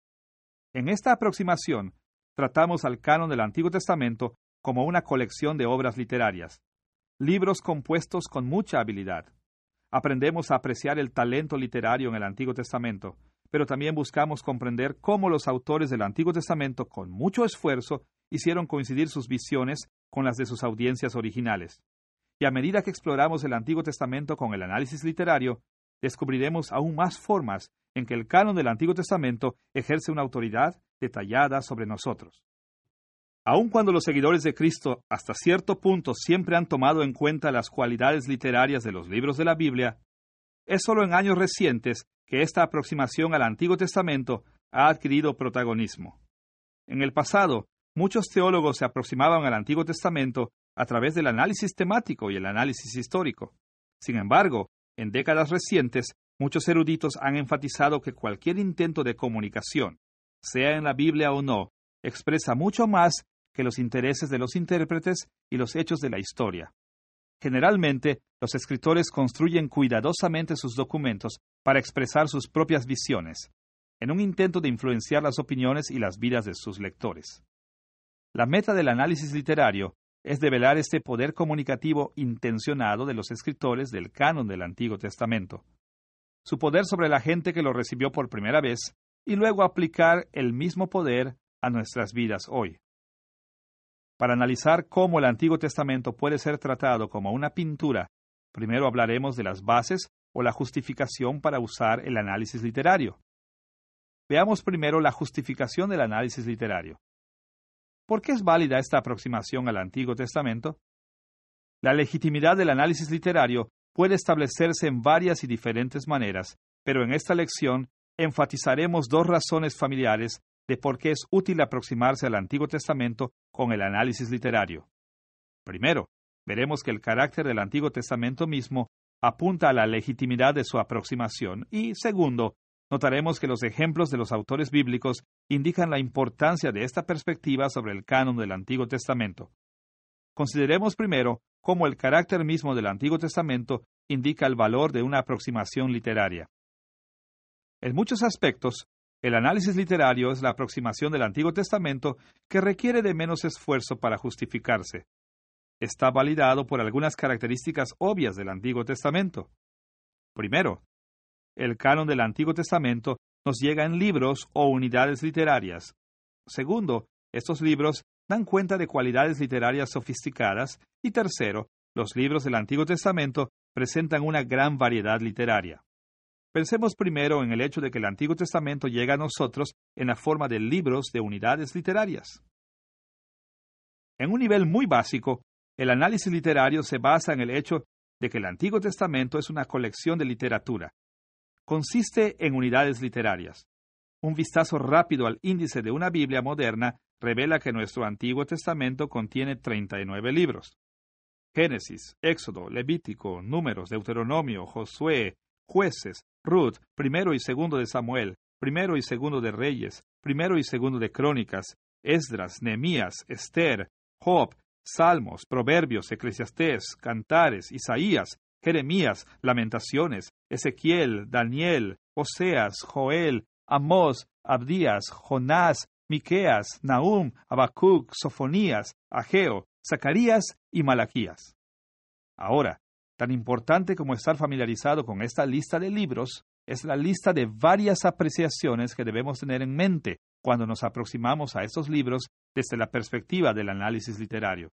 A: En esta aproximación, tratamos al canon del Antiguo Testamento como una colección de obras literarias, libros compuestos con mucha habilidad. Aprendemos a apreciar el talento literario en el Antiguo Testamento, pero también buscamos comprender cómo los autores del Antiguo Testamento, con mucho esfuerzo, hicieron coincidir sus visiones con las de sus audiencias originales. Y a medida que exploramos el Antiguo Testamento con el análisis literario, descubriremos aún más formas en que el canon del Antiguo Testamento ejerce una autoridad detallada sobre nosotros. Aun cuando los seguidores de Cristo hasta cierto punto siempre han tomado en cuenta las cualidades literarias de los libros de la Biblia, es solo en años recientes que esta aproximación al Antiguo Testamento ha adquirido protagonismo. En el pasado, muchos teólogos se aproximaban al Antiguo Testamento a través del análisis temático y el análisis histórico. Sin embargo, en décadas recientes, muchos eruditos han enfatizado que cualquier intento de comunicación, sea en la Biblia o no, expresa mucho más que los intereses de los intérpretes y los hechos de la historia. Generalmente, los escritores construyen cuidadosamente sus documentos para expresar sus propias visiones, en un intento de influenciar las opiniones y las vidas de sus lectores. La meta del análisis literario es develar este poder comunicativo intencionado de los escritores del canon del Antiguo Testamento, su poder sobre la gente que lo recibió por primera vez, y luego aplicar el mismo poder a nuestras vidas hoy. Para analizar cómo el Antiguo Testamento puede ser tratado como una pintura, Primero hablaremos de las bases o la justificación para usar el análisis literario. Veamos primero la justificación del análisis literario. ¿Por qué es válida esta aproximación al Antiguo Testamento? La legitimidad del análisis literario puede establecerse en varias y diferentes maneras, pero en esta lección enfatizaremos dos razones familiares de por qué es útil aproximarse al Antiguo Testamento con el análisis literario. Primero, veremos que el carácter del Antiguo Testamento mismo apunta a la legitimidad de su aproximación y, segundo, notaremos que los ejemplos de los autores bíblicos indican la importancia de esta perspectiva sobre el canon del Antiguo Testamento. Consideremos primero cómo el carácter mismo del Antiguo Testamento indica el valor de una aproximación literaria. En muchos aspectos, el análisis literario es la aproximación del Antiguo Testamento que requiere de menos esfuerzo para justificarse. Está validado por algunas características obvias del Antiguo Testamento. Primero, el canon del Antiguo Testamento nos llega en libros o unidades literarias. Segundo, estos libros dan cuenta de cualidades literarias sofisticadas. Y tercero, los libros del Antiguo Testamento presentan una gran variedad literaria. Pensemos primero en el hecho de que el Antiguo Testamento llega a nosotros en la forma de libros de unidades literarias. En un nivel muy básico, el análisis literario se basa en el hecho de que el Antiguo Testamento es una colección de literatura. Consiste en unidades literarias. Un vistazo rápido al índice de una Biblia moderna revela que nuestro Antiguo Testamento contiene 39 libros. Génesis, Éxodo, Levítico, Números, Deuteronomio, Josué, Jueces, Ruth, primero y segundo de Samuel, primero y segundo de Reyes, primero y segundo de Crónicas, Esdras, Nehemías, Esther, Job, Salmos, Proverbios, Eclesiastés, Cantares, Isaías, Jeremías, Lamentaciones, Ezequiel, Daniel, Oseas, Joel, Amós, Abdías, Jonás, Miqueas, Nahum, Habacuc, Sofonías, Ageo, Zacarías y Malaquías. Ahora, tan importante como estar familiarizado con esta lista de libros, es la lista de varias apreciaciones que debemos tener en mente cuando nos aproximamos a estos libros desde la perspectiva del análisis literario.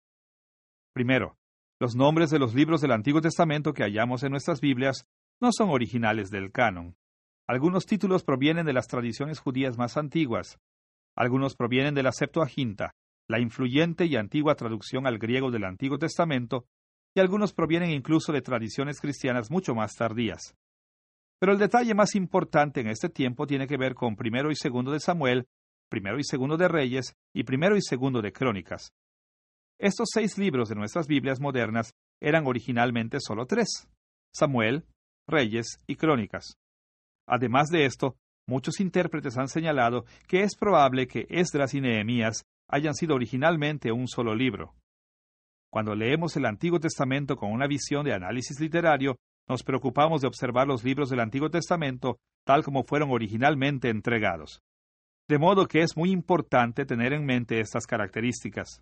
A: Primero, los nombres de los libros del Antiguo Testamento que hallamos en nuestras Biblias no son originales del canon. Algunos títulos provienen de las tradiciones judías más antiguas. Algunos provienen de la Septuaginta, la influyente y antigua traducción al griego del Antiguo Testamento, y algunos provienen incluso de tradiciones cristianas mucho más tardías. Pero el detalle más importante en este tiempo tiene que ver con primero y segundo de Samuel, primero y segundo de Reyes y primero y segundo de Crónicas. Estos 6 libros de nuestras Biblias modernas eran originalmente solo 3: Samuel, Reyes y Crónicas. Además de esto, muchos intérpretes han señalado que es probable que Esdras y Nehemías hayan sido originalmente un solo libro. Cuando leemos el Antiguo Testamento con una visión de análisis literario, nos preocupamos de observar los libros del Antiguo Testamento tal como fueron originalmente entregados. De modo que es muy importante tener en mente estas características.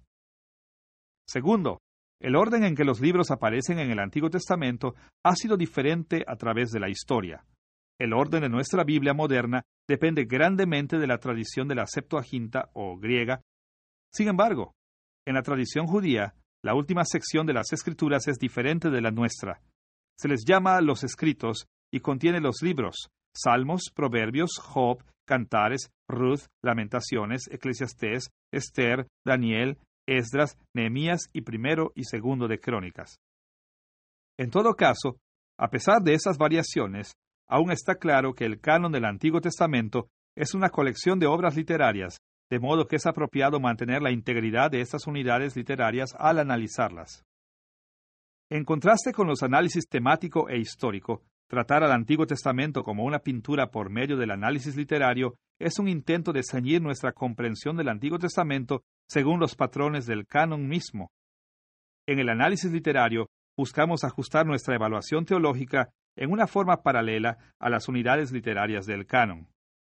A: Segundo, el orden en que los libros aparecen en el Antiguo Testamento ha sido diferente a través de la historia. El orden de nuestra Biblia moderna depende grandemente de la tradición de la Septuaginta o griega. Sin embargo, en la tradición judía, la última sección de las Escrituras es diferente de la nuestra. Se les llama los Escritos y contiene los libros: Salmos, Proverbios, Job, Cantares, Ruth, Lamentaciones, Eclesiastés, Esther, Daniel, Esdras, Nehemías y primero y segundo de Crónicas. En todo caso, a pesar de esas variaciones, aún está claro que el canon del Antiguo Testamento es una colección de obras literarias, de modo que es apropiado mantener la integridad de estas unidades literarias al analizarlas. En contraste con los análisis temático e histórico, tratar al Antiguo Testamento como una pintura por medio del análisis literario es un intento de ceñir nuestra comprensión del Antiguo Testamento según los patrones del canon mismo. En el análisis literario, buscamos ajustar nuestra evaluación teológica en una forma paralela a las unidades literarias del canon.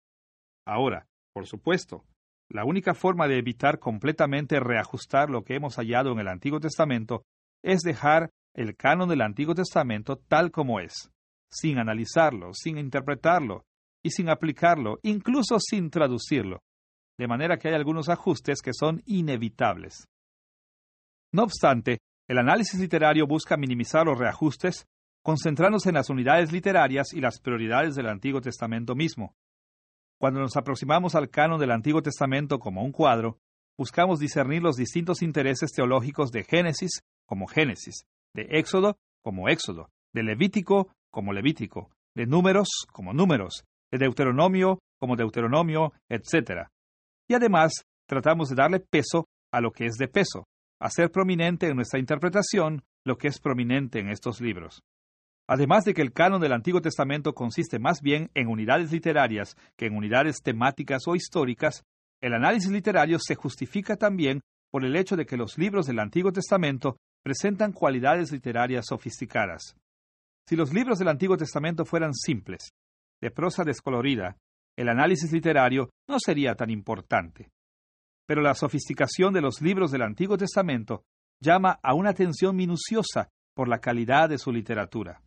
A: Ahora, por supuesto, la única forma de evitar completamente reajustar lo que hemos hallado en el Antiguo Testamento es dejar el canon del Antiguo Testamento tal como es, sin analizarlo, sin interpretarlo y sin aplicarlo, incluso sin traducirlo, de manera que hay algunos ajustes que son inevitables. No obstante, El análisis literario busca minimizar los reajustes, concentrándose en las unidades literarias y las prioridades del Antiguo Testamento mismo. Cuando nos aproximamos al canon del Antiguo Testamento como un cuadro, buscamos discernir los distintos intereses teológicos de Génesis como Génesis, de Éxodo como Éxodo, de Levítico como Levítico, de Números como Números, de Deuteronomio como Deuteronomio, etc. Y además, tratamos de darle peso a lo que es de peso, hacer prominente en nuestra interpretación lo que es prominente en estos libros. Además de que el canon del Antiguo Testamento consiste más bien en unidades literarias que en unidades temáticas o históricas, el análisis literario se justifica también por el hecho de que los libros del Antiguo Testamento presentan cualidades literarias sofisticadas. Si los libros del Antiguo Testamento fueran simples, de prosa descolorida, el análisis literario no sería tan importante. Pero la sofisticación de los libros del Antiguo Testamento llama a una atención minuciosa por la calidad de su literatura.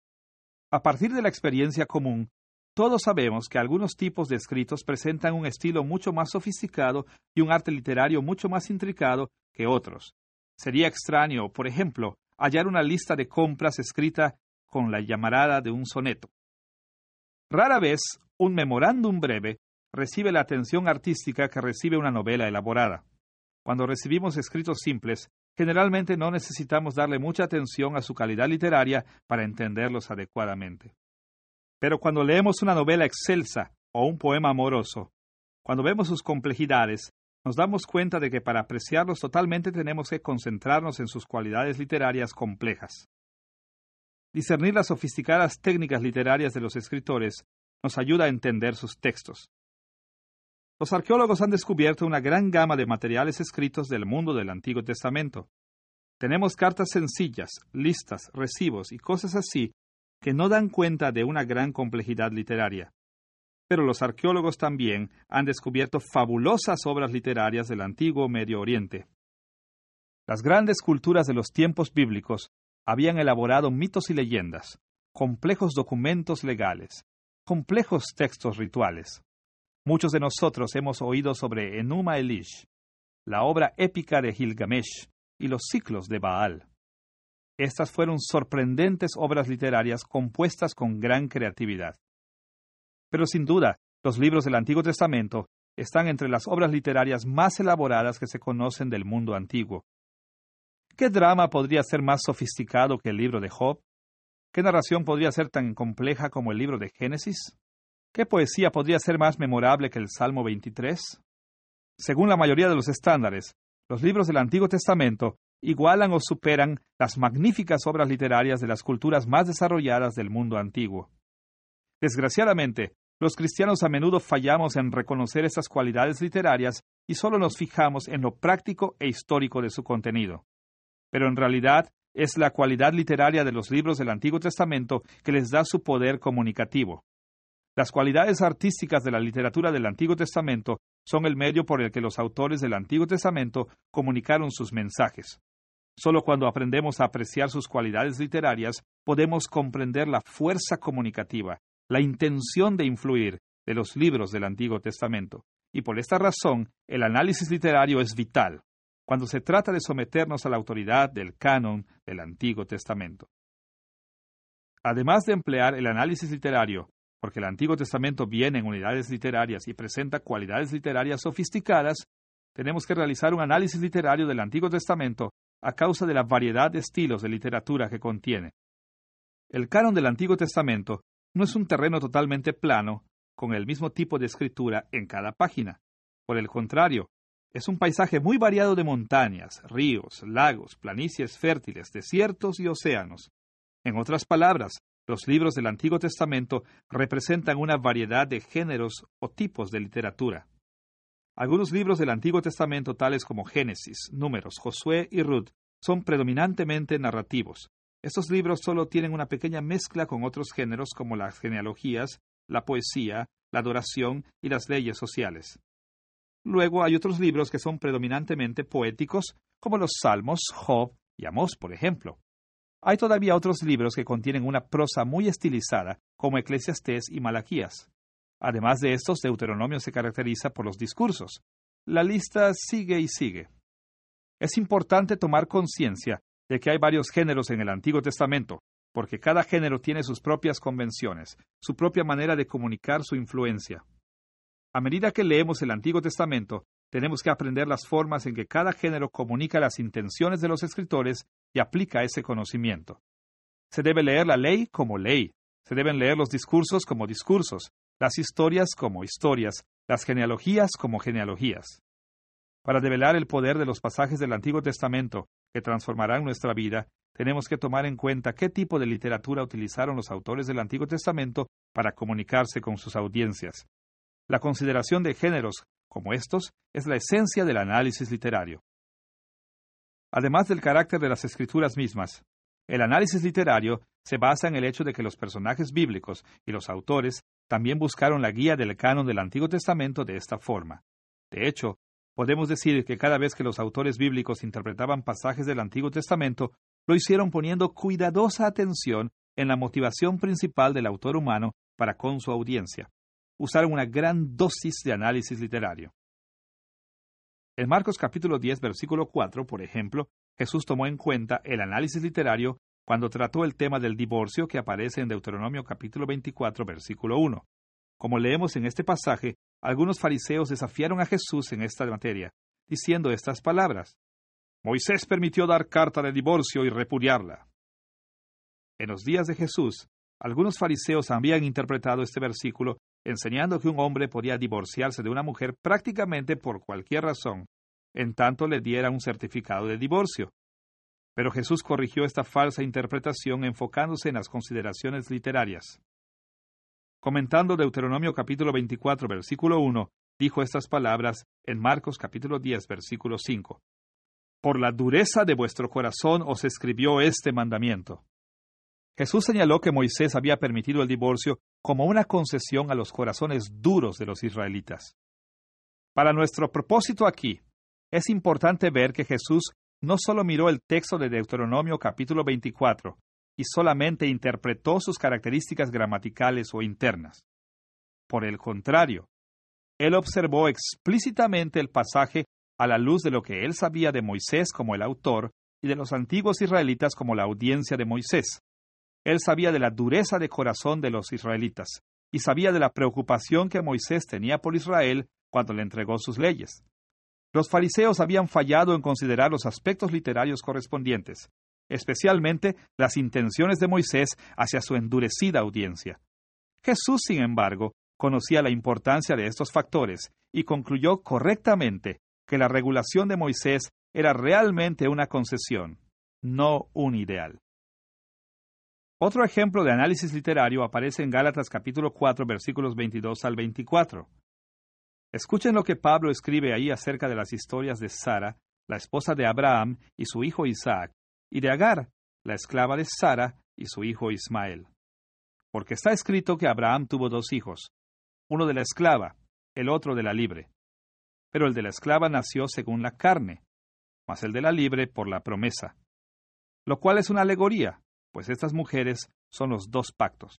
A: A partir de la experiencia común, todos sabemos que algunos tipos de escritos presentan un estilo mucho más sofisticado y un arte literario mucho más intricado que otros. Sería extraño, por ejemplo, hallar una lista de compras escrita con la llamarada de un soneto. Rara vez, un memorándum breve recibe la atención artística que recibe una novela elaborada. Cuando recibimos escritos simples, generalmente no necesitamos darle mucha atención a su calidad literaria para entenderlos adecuadamente. Pero cuando leemos una novela excelsa o un poema amoroso, cuando vemos sus complejidades, nos damos cuenta de que para apreciarlos totalmente tenemos que concentrarnos en sus cualidades literarias complejas. Discernir las sofisticadas técnicas literarias de los escritores nos ayuda a entender sus textos. Los arqueólogos han descubierto una gran gama de materiales escritos del mundo del Antiguo Testamento. Tenemos cartas sencillas, listas, recibos y cosas así que no dan cuenta de una gran complejidad literaria. Pero los arqueólogos también han descubierto fabulosas obras literarias del antiguo Medio Oriente. Las grandes culturas de los tiempos bíblicos habían elaborado mitos y leyendas, complejos documentos legales, complejos textos rituales. Muchos de nosotros hemos oído sobre Enuma Elish, la obra épica de Gilgamesh y los ciclos de Baal. Estas fueron sorprendentes obras literarias compuestas con gran creatividad. Pero sin duda, los libros del Antiguo Testamento están entre las obras literarias más elaboradas que se conocen del mundo antiguo. ¿Qué drama podría ser más sofisticado que el libro de Job? ¿Qué narración podría ser tan compleja como el libro de Génesis? ¿Qué poesía podría ser más memorable que el Salmo 23? Según la mayoría de los estándares, los libros del Antiguo Testamento igualan o superan las magníficas obras literarias de las culturas más desarrolladas del mundo antiguo. Desgraciadamente, los cristianos a menudo fallamos en reconocer estas cualidades literarias y solo nos fijamos en lo práctico e histórico de su contenido. Pero en realidad es la cualidad literaria de los libros del Antiguo Testamento que les da su poder comunicativo. Las cualidades artísticas de la literatura del Antiguo Testamento son el medio por el que los autores del Antiguo Testamento comunicaron sus mensajes. Solo cuando aprendemos a apreciar sus cualidades literarias podemos comprender la fuerza comunicativa, la intención de influir de los libros del Antiguo Testamento. Y por esta razón, el análisis literario es vital cuando se trata de someternos a la autoridad del canon del Antiguo Testamento. Además de emplear el análisis literario, porque el Antiguo Testamento viene en unidades literarias y presenta cualidades literarias sofisticadas, tenemos que realizar un análisis literario del Antiguo Testamento a causa de la variedad de estilos de literatura que contiene. El canon del Antiguo Testamento no es un terreno totalmente plano, con el mismo tipo de escritura en cada página. Por el contrario, es un paisaje muy variado de montañas, ríos, lagos, planicies fértiles, desiertos y océanos. En otras palabras, los libros del Antiguo Testamento representan una variedad de géneros o tipos de literatura. Algunos libros del Antiguo Testamento, tales como Génesis, Números, Josué y Ruth, son predominantemente narrativos. Estos libros solo tienen una pequeña mezcla con otros géneros como las genealogías, la poesía, la adoración y las leyes sociales. Luego hay otros libros que son predominantemente poéticos, como los Salmos, Job y Amós, por ejemplo. Hay todavía otros libros que contienen una prosa muy estilizada, como Eclesiastés y Malaquías. Además de estos, Deuteronomio se caracteriza por los discursos. La lista sigue y sigue. Es importante tomar conciencia de que hay varios géneros en el Antiguo Testamento, porque cada género tiene sus propias convenciones, su propia manera de comunicar su influencia. A medida que leemos el Antiguo Testamento, tenemos que aprender las formas en que cada género comunica las intenciones de los escritores y aplica ese conocimiento. Se debe leer la ley como ley, se deben leer los discursos como discursos, las historias como historias, las genealogías como genealogías. Para develar el poder de los pasajes del Antiguo Testamento que transformarán nuestra vida, tenemos que tomar en cuenta qué tipo de literatura utilizaron los autores del Antiguo Testamento para comunicarse con sus audiencias. La consideración de géneros como estos es la esencia del análisis literario. Además del carácter de las escrituras mismas, el análisis literario se basa en el hecho de que los personajes bíblicos y los autores también buscaron la guía del canon del Antiguo Testamento de esta forma. De hecho, podemos decir que cada vez que los autores bíblicos interpretaban pasajes del Antiguo Testamento, lo hicieron poniendo cuidadosa atención en la motivación principal del autor humano para con su audiencia. Usaron una gran dosis de análisis literario. En Marcos capítulo 10, versículo 4, por ejemplo, Jesús tomó en cuenta el análisis literario cuando trató el tema del divorcio que aparece en Deuteronomio capítulo 24, versículo 1. Como leemos en este pasaje, algunos fariseos desafiaron a Jesús en esta materia, diciendo estas palabras: Moisés permitió dar carta de divorcio y repudiarla. En los días de Jesús, algunos fariseos habían interpretado este versículo enseñando que un hombre podía divorciarse de una mujer prácticamente por cualquier razón, en tanto le diera un certificado de divorcio. Pero Jesús corrigió esta falsa interpretación enfocándose en las consideraciones literarias. Comentando Deuteronomio capítulo 24, versículo 1, dijo estas palabras en Marcos capítulo 10, versículo 5. Por la dureza de vuestro corazón os escribió este mandamiento. Jesús señaló que Moisés había permitido el divorcio como una concesión a los corazones duros de los israelitas. Para nuestro propósito aquí, es importante ver que Jesús no solo miró el texto de Deuteronomio capítulo 24 y solamente interpretó sus características gramaticales o internas. Por el contrario, él observó explícitamente el pasaje a la luz de lo que él sabía de Moisés como el autor y de los antiguos israelitas como la audiencia de Moisés. Él sabía de la dureza de corazón de los israelitas y sabía de la preocupación que Moisés tenía por Israel cuando le entregó sus leyes. Los fariseos habían fallado en considerar los aspectos literarios correspondientes, especialmente las intenciones de Moisés hacia su endurecida audiencia. Jesús, sin embargo, conocía la importancia de estos factores y concluyó correctamente que la regulación de Moisés era realmente una concesión, no un ideal. Otro ejemplo de análisis literario aparece en Gálatas capítulo 4, versículos 22 al 24. Escuchen lo que Pablo escribe ahí acerca de las historias de Sara, la esposa de Abraham y su hijo Isaac, y de Agar, la esclava de Sara y su hijo Ismael. Porque está escrito que Abraham tuvo dos hijos, uno de la esclava, el otro de la libre. Pero el de la esclava nació según la carne, mas el de la libre por la promesa. Lo cual es una alegoría, pues estas mujeres son los dos pactos.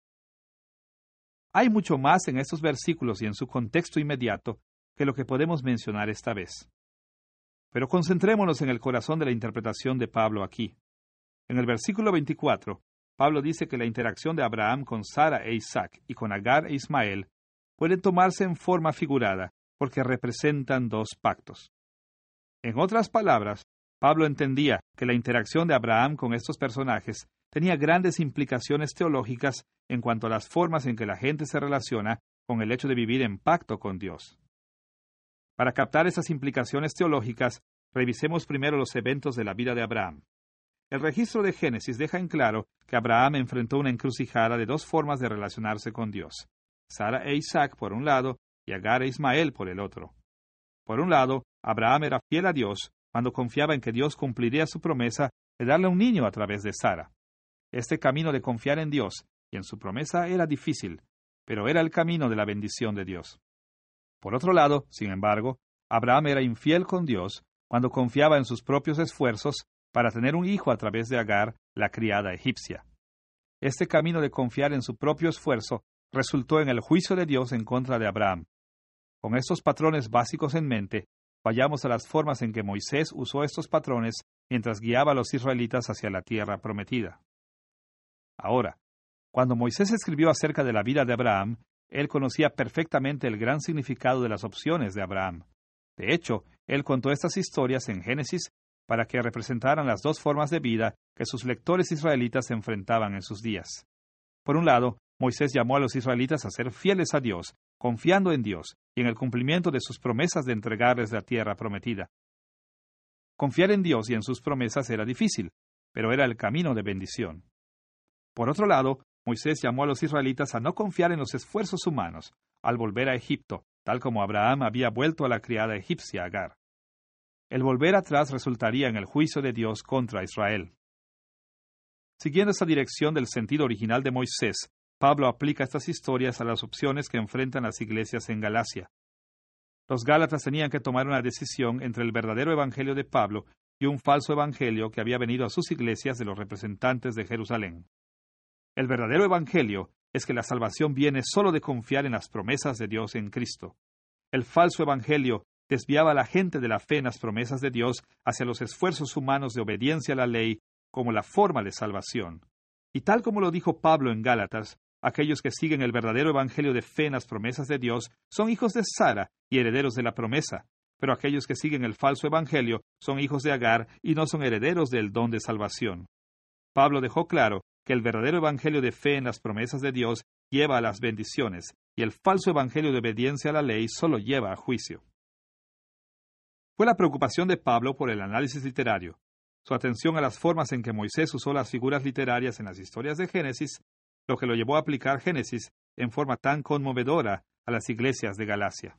A: Hay mucho más en estos versículos y en su contexto inmediato que lo que podemos mencionar esta vez. Pero concentrémonos en el corazón de la interpretación de Pablo aquí. En el versículo 24, Pablo dice que la interacción de Abraham con Sara e Isaac y con Agar e Ismael pueden tomarse en forma figurada porque representan dos pactos. En otras palabras, Pablo entendía que la interacción de Abraham con estos personajes tenía grandes implicaciones teológicas en cuanto a las formas en que la gente se relaciona con el hecho de vivir en pacto con Dios. Para captar esas implicaciones teológicas, revisemos primero los eventos de la vida de Abraham. El registro de Génesis deja en claro que Abraham enfrentó una encrucijada de dos formas de relacionarse con Dios: Sara e Isaac por un lado y Agar e Ismael por el otro. Por un lado, Abraham era fiel a Dios cuando confiaba en que Dios cumpliría su promesa de darle un niño a través de Sara. Este camino de confiar en Dios y en su promesa era difícil, pero era el camino de la bendición de Dios. Por otro lado, sin embargo, Abraham era infiel con Dios cuando confiaba en sus propios esfuerzos para tener un hijo a través de Agar, la criada egipcia. Este camino de confiar en su propio esfuerzo resultó en el juicio de Dios en contra de Abraham. Con estos patrones básicos en mente, vayamos a las formas en que Moisés usó estos patrones mientras guiaba a los israelitas hacia la tierra prometida. Ahora, cuando Moisés escribió acerca de la vida de Abraham, él conocía perfectamente el gran significado de las opciones de Abraham. De hecho, él contó estas historias en Génesis para que representaran las dos formas de vida que sus lectores israelitas enfrentaban en sus días. Por un lado, Moisés llamó a los israelitas a ser fieles a Dios, confiando en Dios y en el cumplimiento de sus promesas de entregarles la tierra prometida. Confiar en Dios y en sus promesas era difícil, pero era el camino de bendición. Por otro lado, Moisés llamó a los israelitas a no confiar en los esfuerzos humanos al volver a Egipto, tal como Abraham había vuelto a la criada egipcia Agar. El volver atrás resultaría en el juicio de Dios contra Israel. Siguiendo esta dirección del sentido original de Moisés, Pablo aplica estas historias a las opciones que enfrentan las iglesias en Galacia. Los gálatas tenían que tomar una decisión entre el verdadero evangelio de Pablo y un falso evangelio que había venido a sus iglesias de los representantes de Jerusalén. El verdadero evangelio es que la salvación viene solo de confiar en las promesas de Dios en Cristo. El falso evangelio desviaba a la gente de la fe en las promesas de Dios hacia los esfuerzos humanos de obediencia a la ley como la forma de salvación. Y tal como lo dijo Pablo en Gálatas, aquellos que siguen el verdadero evangelio de fe en las promesas de Dios son hijos de Sara y herederos de la promesa, pero aquellos que siguen el falso evangelio son hijos de Agar y no son herederos del don de salvación. Pablo dejó claro que el verdadero evangelio de fe en las promesas de Dios lleva a las bendiciones, y el falso evangelio de obediencia a la ley solo lleva a juicio. Fue la preocupación de Pablo por el análisis literario, su atención a las formas en que Moisés usó las figuras literarias en las historias de Génesis, lo que lo llevó a aplicar Génesis en forma tan conmovedora a las iglesias de Galacia.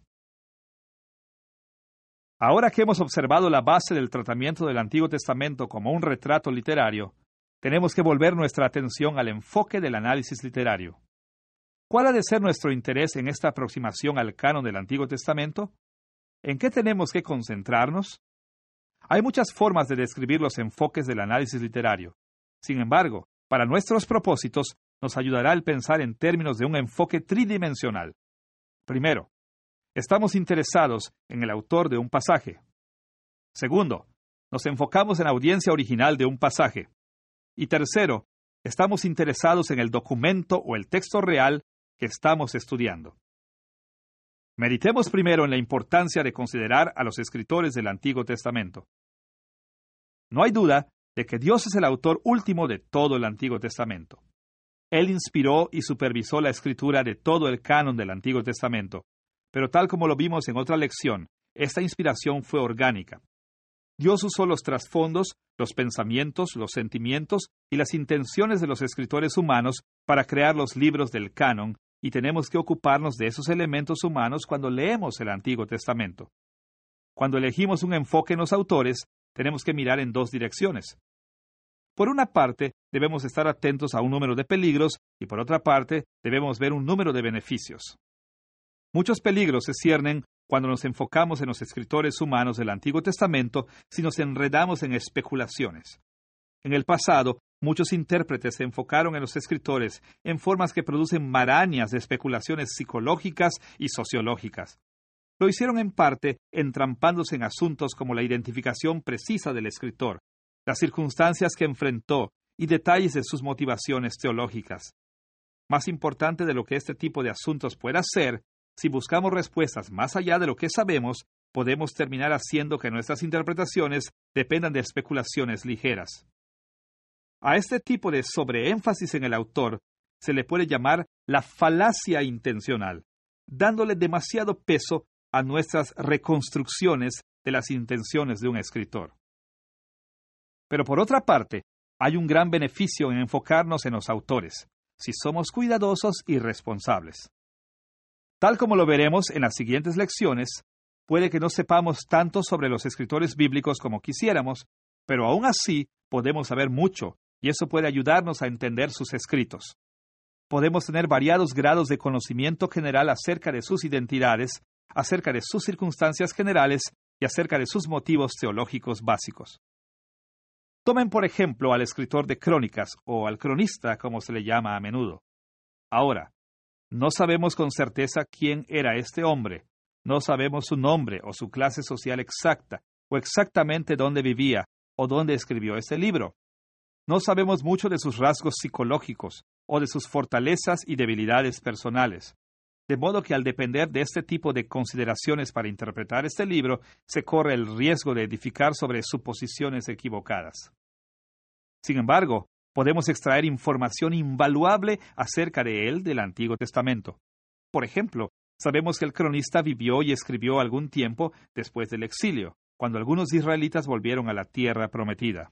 A: Ahora que hemos observado la base del tratamiento del Antiguo Testamento como un retrato literario, tenemos que volver nuestra atención al enfoque del análisis literario. ¿Cuál ha de ser nuestro interés en esta aproximación al canon del Antiguo Testamento? ¿En qué tenemos que concentrarnos? Hay muchas formas de describir los enfoques del análisis literario. Sin embargo, para nuestros propósitos, nos ayudará el pensar en términos de un enfoque tridimensional. Primero, estamos interesados en el autor de un pasaje. Segundo, nos enfocamos en la audiencia original de un pasaje. Y tercero, estamos interesados en el documento o el texto real que estamos estudiando. Meditemos primero en la importancia de considerar a los escritores del Antiguo Testamento. No hay duda de que Dios es el autor último de todo el Antiguo Testamento. Él inspiró y supervisó la escritura de todo el canon del Antiguo Testamento, pero tal como lo vimos en otra lección, esta inspiración fue orgánica. Dios usó los trasfondos, los pensamientos, los sentimientos y las intenciones de los escritores humanos para crear los libros del canon, y tenemos que ocuparnos de esos elementos humanos cuando leemos el Antiguo Testamento. Cuando elegimos un enfoque en los autores, tenemos que mirar en dos direcciones. Por una parte, debemos estar atentos a un número de peligros y por otra parte, debemos ver un número de beneficios. Muchos peligros se ciernen cuando nos enfocamos en los escritores humanos del Antiguo Testamento si nos enredamos en especulaciones. En el pasado, muchos intérpretes se enfocaron en los escritores en formas que producen marañas de especulaciones psicológicas y sociológicas. Lo hicieron en parte entrampándose en asuntos como la identificación precisa del escritor, las circunstancias que enfrentó y detalles de sus motivaciones teológicas. Más importante de lo que este tipo de asuntos pueda ser, si buscamos respuestas más allá de lo que sabemos, podemos terminar haciendo que nuestras interpretaciones dependan de especulaciones ligeras. A este tipo de sobreénfasis en el autor se le puede llamar la falacia intencional, dándole demasiado peso a nuestras reconstrucciones de las intenciones de un escritor. Pero por otra parte, hay un gran beneficio en enfocarnos en los autores, si somos cuidadosos y responsables. Tal como lo veremos en las siguientes lecciones, puede que no sepamos tanto sobre los escritores bíblicos como quisiéramos, pero aún así podemos saber mucho, y eso puede ayudarnos a entender sus escritos. Podemos tener variados grados de conocimiento general acerca de sus identidades, acerca de sus circunstancias generales y acerca de sus motivos teológicos básicos. Tomen por ejemplo al escritor de crónicas, o al cronista como se le llama a menudo. Ahora, no sabemos con certeza quién era este hombre, No sabemos su nombre o su clase social exacta, o exactamente dónde vivía, o dónde escribió este libro. No sabemos mucho de sus rasgos psicológicos, o de sus fortalezas y debilidades personales. De modo que al depender de este tipo de consideraciones para interpretar este libro, se corre el riesgo de edificar sobre suposiciones equivocadas. Sin embargo, podemos extraer información invaluable acerca de él del Antiguo Testamento. Por ejemplo, sabemos que el cronista vivió y escribió algún tiempo después del exilio, cuando algunos israelitas volvieron a la tierra prometida.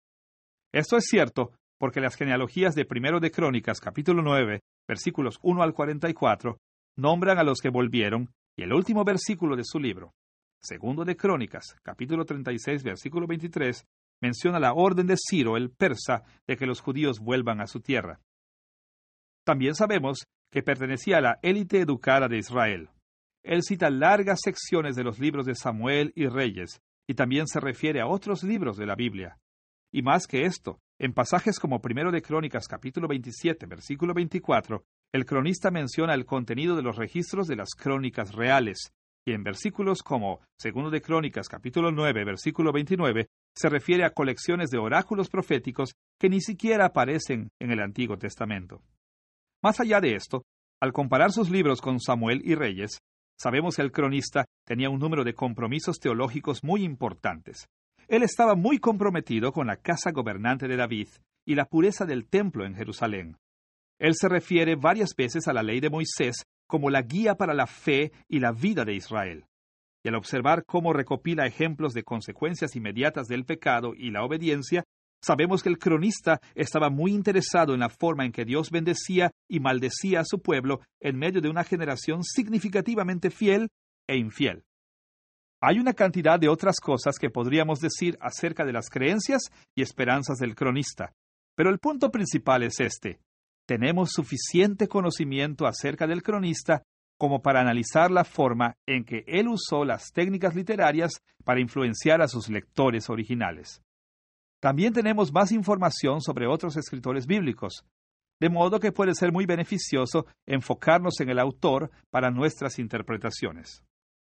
A: Esto es cierto porque las genealogías de Primero de Crónicas, capítulo 9, versículos 1 al 44, nombran a los que volvieron, y el último versículo de su libro, Segundo de Crónicas, capítulo 36, versículo 23, menciona la orden de Ciro, el persa, de que los judíos vuelvan a su tierra. También sabemos que pertenecía a la élite educada de Israel. Él cita largas secciones de los libros de Samuel y Reyes, y también se refiere a otros libros de la Biblia. Y más que esto, en pasajes como Primero de Crónicas, capítulo 27, versículo 24, el cronista menciona el contenido de los registros de las crónicas reales, y en versículos como Segundo de Crónicas, capítulo 9, versículo 29, se refiere a colecciones de oráculos proféticos que ni siquiera aparecen en el Antiguo Testamento. Más allá de esto, al comparar sus libros con Samuel y Reyes, sabemos que el cronista tenía un número de compromisos teológicos muy importantes. Él estaba muy comprometido con la casa gobernante de David y la pureza del templo en Jerusalén. Él se refiere varias veces a la ley de Moisés como la guía para la fe y la vida de Israel. Y al observar cómo recopila ejemplos de consecuencias inmediatas del pecado y la obediencia, sabemos que el cronista estaba muy interesado en la forma en que Dios bendecía y maldecía a su pueblo en medio de una generación significativamente fiel e infiel. Hay una cantidad de otras cosas que podríamos decir acerca de las creencias y esperanzas del cronista, pero el punto principal es este. Tenemos suficiente conocimiento acerca del cronista como para analizar la forma en que él usó las técnicas literarias para influenciar a sus lectores originales. También tenemos más información sobre otros escritores bíblicos, de modo que puede ser muy beneficioso enfocarnos en el autor para nuestras interpretaciones.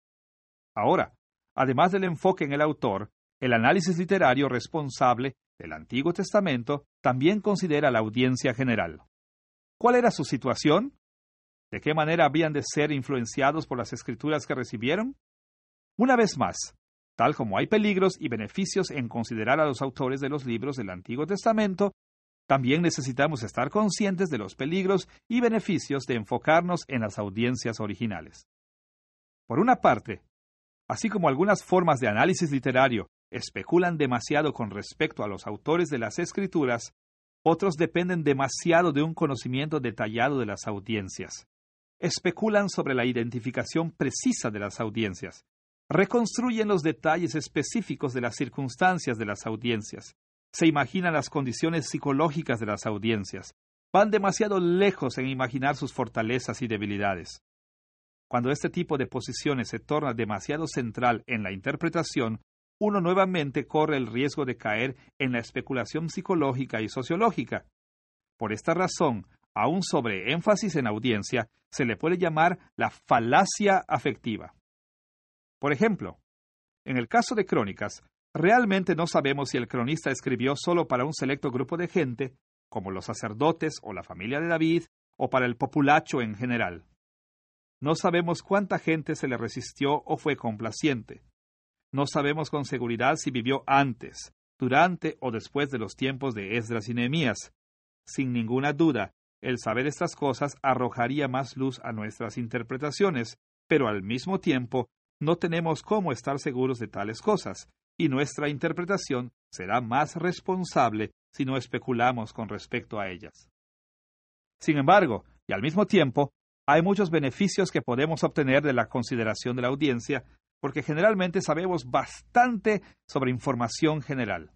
A: Ahora, además del enfoque en el autor, el análisis literario responsable del Antiguo Testamento también considera la audiencia general. ¿Cuál era su situación? ¿De qué manera habían de ser influenciados por las escrituras que recibieron? Una vez más, tal como hay peligros y beneficios en considerar a los autores de los libros del Antiguo Testamento, también necesitamos estar conscientes de los peligros y beneficios de enfocarnos en las audiencias originales. Por una parte, así como algunas formas de análisis literario especulan demasiado con respecto a los autores de las Escrituras, otros dependen demasiado de un conocimiento detallado de las audiencias. Especulan sobre la identificación precisa de las audiencias. Reconstruyen los detalles específicos de las circunstancias de las audiencias. Se imaginan las condiciones psicológicas de las audiencias. Van demasiado lejos en imaginar sus fortalezas y debilidades. Cuando este tipo de posiciones se torna demasiado central en la interpretación, uno nuevamente corre el riesgo de caer en la especulación psicológica y sociológica. Por esta razón, a un sobreénfasis en audiencia se le puede llamar la falacia afectiva. Por ejemplo, en el caso de Crónicas, realmente no sabemos si el cronista escribió solo para un selecto grupo de gente, como los sacerdotes o la familia de David, o para el populacho en general. No sabemos cuánta gente se le resistió o fue complaciente. No sabemos con seguridad si vivió antes, durante o después de los tiempos de Esdras y Nehemías. Sin ninguna duda, el saber estas cosas arrojaría más luz a nuestras interpretaciones, pero al mismo tiempo no tenemos cómo estar seguros de tales cosas, y nuestra interpretación será más responsable si no especulamos con respecto a ellas. Sin embargo, y al mismo tiempo, hay muchos beneficios que podemos obtener de la consideración de la audiencia, porque generalmente sabemos bastante sobre información general.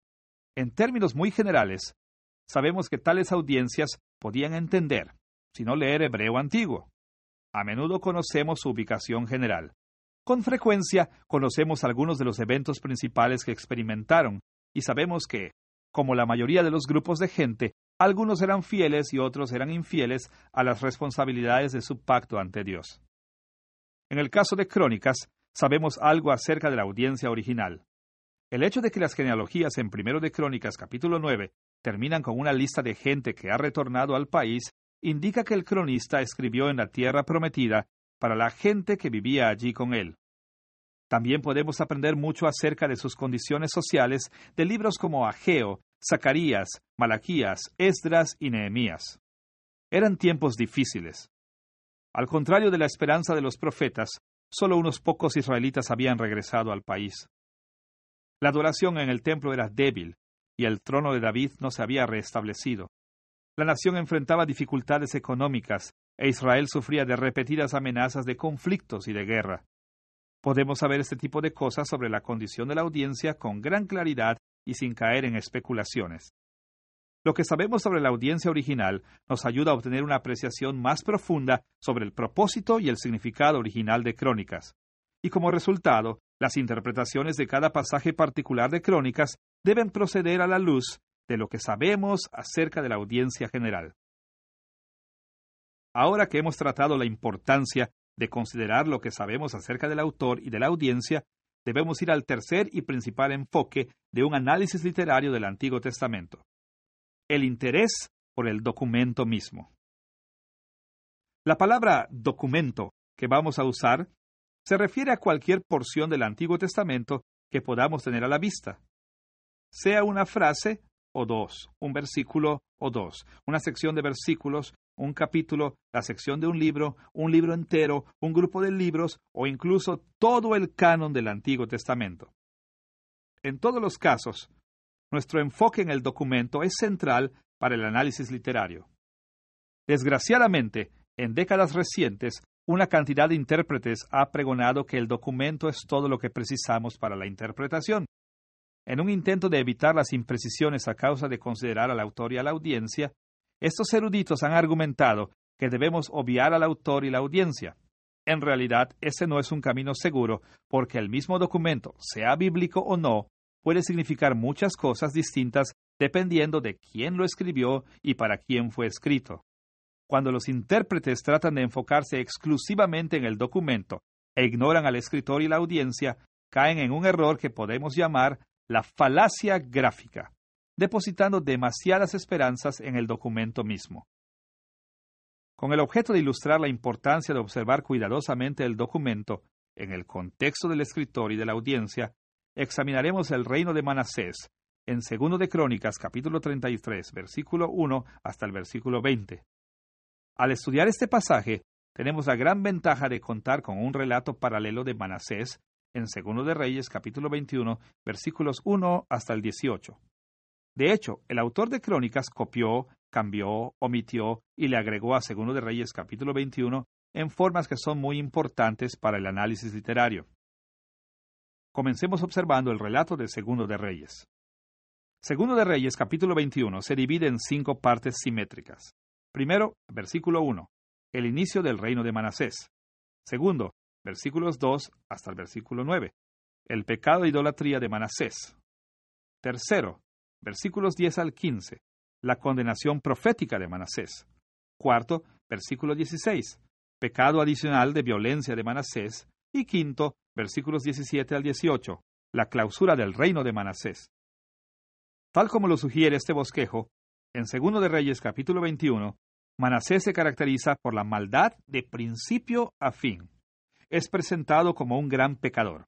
A: En términos muy generales, sabemos que tales audiencias podían entender, si no leer hebreo antiguo. A menudo conocemos su ubicación general. Con frecuencia conocemos algunos de los eventos principales que experimentaron, y sabemos que, como la mayoría de los grupos de gente, algunos eran fieles y otros eran infieles a las responsabilidades de su pacto ante Dios. En el caso de Crónicas, sabemos algo acerca de la audiencia original. El hecho de que las genealogías en Primero de Crónicas capítulo 9 terminan con una lista de gente que ha retornado al país indica que el cronista escribió en la tierra prometida para la gente que vivía allí con él. También podemos aprender mucho acerca de sus condiciones sociales de libros como Ageo, Zacarías, Malaquías, Esdras y Nehemías. Eran tiempos difíciles. Al contrario de la esperanza de los profetas, solo unos pocos israelitas habían regresado al país. La adoración en el templo era débil, y el trono de David no se había restablecido. La nación enfrentaba dificultades económicas, e Israel sufría de repetidas amenazas de conflictos y de guerra. Podemos saber este tipo de cosas sobre la condición de la audiencia con gran claridad y sin caer en especulaciones. Lo que sabemos sobre la audiencia original nos ayuda a obtener una apreciación más profunda sobre el propósito y el significado original de Crónicas. Y como resultado, las interpretaciones de cada pasaje particular de Crónicas deben proceder a la luz de lo que sabemos acerca de la audiencia general. Ahora que hemos tratado la importancia de considerar lo que sabemos acerca del autor y de la audiencia, debemos ir al tercer y principal enfoque de un análisis literario del Antiguo Testamento: el interés por el documento mismo. La palabra documento que vamos a usar se refiere a cualquier porción del Antiguo Testamento que podamos tener a la vista, sea una frase o dos, un versículo o dos, una sección de versículos, un capítulo, la sección de un libro entero, un grupo de libros o incluso todo el canon del Antiguo Testamento. En todos los casos, nuestro enfoque en el documento es central para el análisis literario. Desgraciadamente, en décadas recientes, una cantidad de intérpretes ha pregonado que el documento es todo lo que precisamos para la interpretación. En un intento de evitar las imprecisiones a causa de considerar al autor y a la audiencia, estos eruditos han argumentado que debemos obviar al autor y la audiencia. En realidad, ese no es un camino seguro, porque el mismo documento, sea bíblico o no, puede significar muchas cosas distintas dependiendo de quién lo escribió y para quién fue escrito. Cuando los intérpretes tratan de enfocarse exclusivamente en el documento e ignoran al escritor y la audiencia, caen en un error que podemos llamar la falacia gráfica, depositando demasiadas esperanzas en el documento mismo. Con el objeto de ilustrar la importancia de observar cuidadosamente el documento en el contexto del escritor y de la audiencia, examinaremos el reino de Manasés en 2 de Crónicas, capítulo 33, versículo 1 hasta el versículo 20. Al estudiar este pasaje, tenemos la gran ventaja de contar con un relato paralelo de Manasés en 2 de Reyes, capítulo 21, versículos 1 hasta el 18. De hecho, el autor de Crónicas copió, cambió, omitió y le agregó a 2 de Reyes, capítulo 21, en formas que son muy importantes para el análisis literario. Comencemos observando el relato de 2 de Reyes. 2 de Reyes, capítulo 21, se divide en 5 partes simétricas. Primero, versículo 1, el inicio del reino de Manasés. Segundo, versículos 2 hasta el versículo 9, el pecado de idolatría de Manasés. Tercero, versículos 10 al 15, la condenación profética de Manasés. Cuarto, versículo 16, pecado adicional de violencia de Manasés. Y quinto, versículos 17 al 18, la clausura del reino de Manasés. Tal como lo sugiere este bosquejo, en 2 de Reyes capítulo 21, Manasés se caracteriza por la maldad de principio a fin. Es presentado como un gran pecador.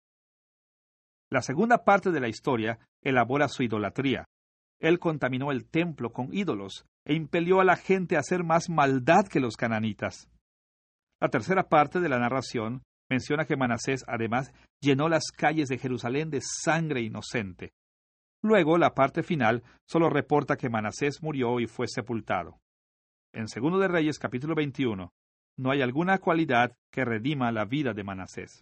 A: La segunda parte de la historia elabora su idolatría. Él contaminó el templo con ídolos e impelió a la gente a hacer más maldad que los cananitas. La tercera parte de la narración menciona que Manasés además llenó las calles de Jerusalén de sangre inocente. Luego, la parte final solo reporta que Manasés murió y fue sepultado. En 2 de Reyes, capítulo 21, no hay alguna cualidad que redima la vida de Manasés.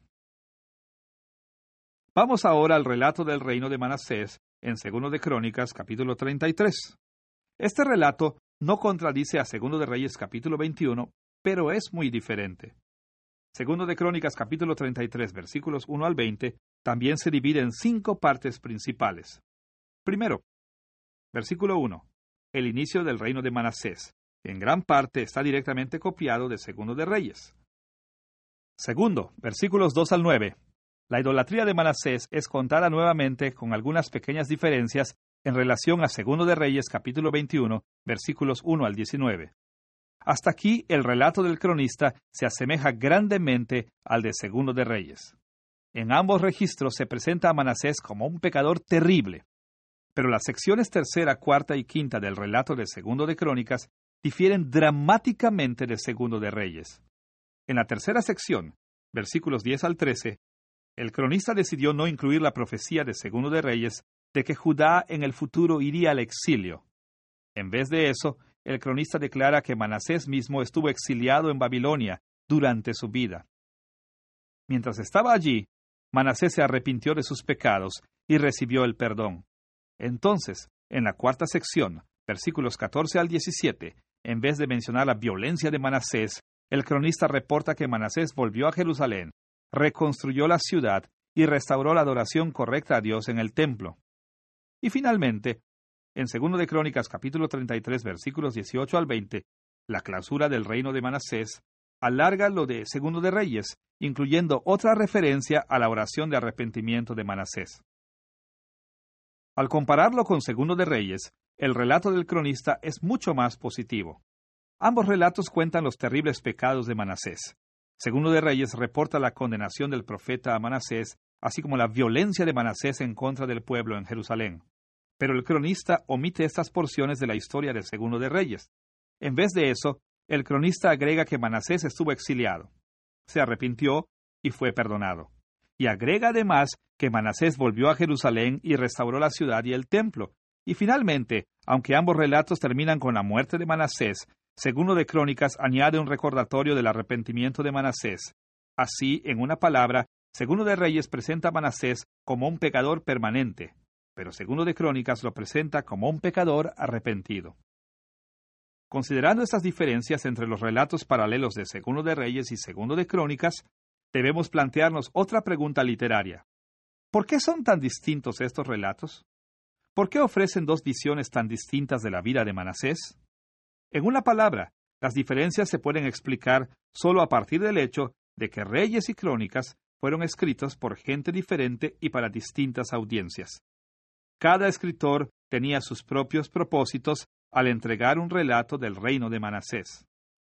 A: Vamos ahora al relato del reino de Manasés en 2 de Crónicas, capítulo 33. Este relato no contradice a 2 de Reyes, capítulo 21, pero es muy diferente. 2 de Crónicas, capítulo 33, versículos 1 al 20, también se divide en 5 partes principales. Primero, versículo 1, el inicio del reino de Manasés, que en gran parte está directamente copiado de 2 de Reyes. Segundo, versículos 2 al 9. La idolatría de Manasés es contada nuevamente con algunas pequeñas diferencias en relación a Segundo de Reyes, capítulo 21, versículos 1 al 19. Hasta aquí el relato del cronista se asemeja grandemente al de Segundo de Reyes. En ambos registros se presenta a Manasés como un pecador terrible, pero las secciones tercera, cuarta y quinta del relato de Segundo de Crónicas difieren dramáticamente de Segundo de Reyes. En la tercera sección, versículos 10 al 13, el cronista decidió no incluir la profecía de Segundo de Reyes de que Judá en el futuro iría al exilio. En vez de eso, el cronista declara que Manasés mismo estuvo exiliado en Babilonia durante su vida. Mientras estaba allí, Manasés se arrepintió de sus pecados y recibió el perdón. Entonces, en la cuarta sección, versículos 14 al 17, en vez de mencionar la violencia de Manasés, el cronista reporta que Manasés volvió a Jerusalén, reconstruyó la ciudad y restauró la adoración correcta a Dios en el templo. Y finalmente, en 2 de Crónicas capítulo 33 versículos 18 al 20, la clausura del reino de Manasés alarga lo de 2 de Reyes, incluyendo otra referencia a la oración de arrepentimiento de Manasés. Al compararlo con 2 de Reyes, el relato del cronista es mucho más positivo. Ambos relatos cuentan los terribles pecados de Manasés. 2 de Reyes reporta la condenación del profeta a Manasés, así como la violencia de Manasés en contra del pueblo en Jerusalén. Pero el cronista omite estas porciones de la historia de 2 de Reyes. En vez de eso, el cronista agrega que Manasés estuvo exiliado, se arrepintió y fue perdonado. Y agrega además que Manasés volvió a Jerusalén y restauró la ciudad y el templo. Y finalmente, aunque ambos relatos terminan con la muerte de Manasés, 2 de Crónicas añade un recordatorio del arrepentimiento de Manasés. Así, en una palabra, 2 de Reyes presenta a Manasés como un pecador permanente, pero 2 de Crónicas lo presenta como un pecador arrepentido. Considerando estas diferencias entre los relatos paralelos de 2 de Reyes y 2 de Crónicas, debemos plantearnos otra pregunta literaria. ¿Por qué son tan distintos estos relatos? ¿Por qué ofrecen dos visiones tan distintas de la vida de Manasés? En una palabra, las diferencias se pueden explicar solo a partir del hecho de que Reyes y Crónicas fueron escritos por gente diferente y para distintas audiencias. Cada escritor tenía sus propios propósitos al entregar un relato del reino de Manasés.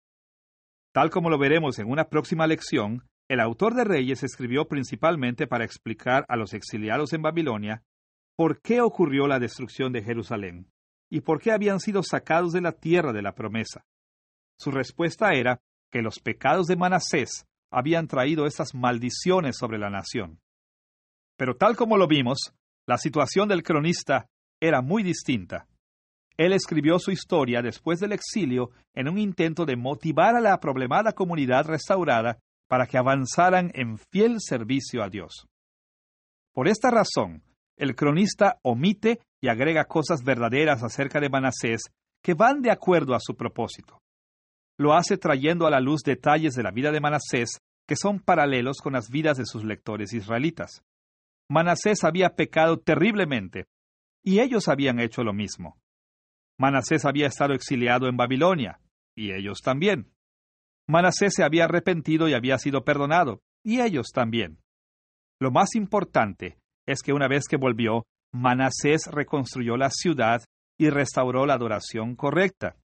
A: Tal como lo veremos en una próxima lección, el autor de Reyes escribió principalmente para explicar a los exiliados en Babilonia por qué ocurrió la destrucción de Jerusalén y por qué habían sido sacados de la tierra de la promesa. Su respuesta era que los pecados de Manasés habían traído estas maldiciones sobre la nación. Pero tal como lo vimos, la situación del cronista era muy distinta. Él escribió su historia después del exilio en un intento de motivar a la problemada comunidad restaurada para que avanzaran en fiel servicio a Dios. Por esta razón, el cronista omite y agrega cosas verdaderas acerca de Manasés que van de acuerdo a su propósito. Lo hace trayendo a la luz detalles de la vida de Manasés que son paralelos con las vidas de sus lectores israelitas. Manasés había pecado terriblemente, y ellos habían hecho lo mismo. Manasés había estado exiliado en Babilonia, y ellos también. Manasés se había arrepentido y había sido perdonado, y ellos también. Lo más importante es que una vez que volvió, Manasés reconstruyó la ciudad y restauró la adoración correcta.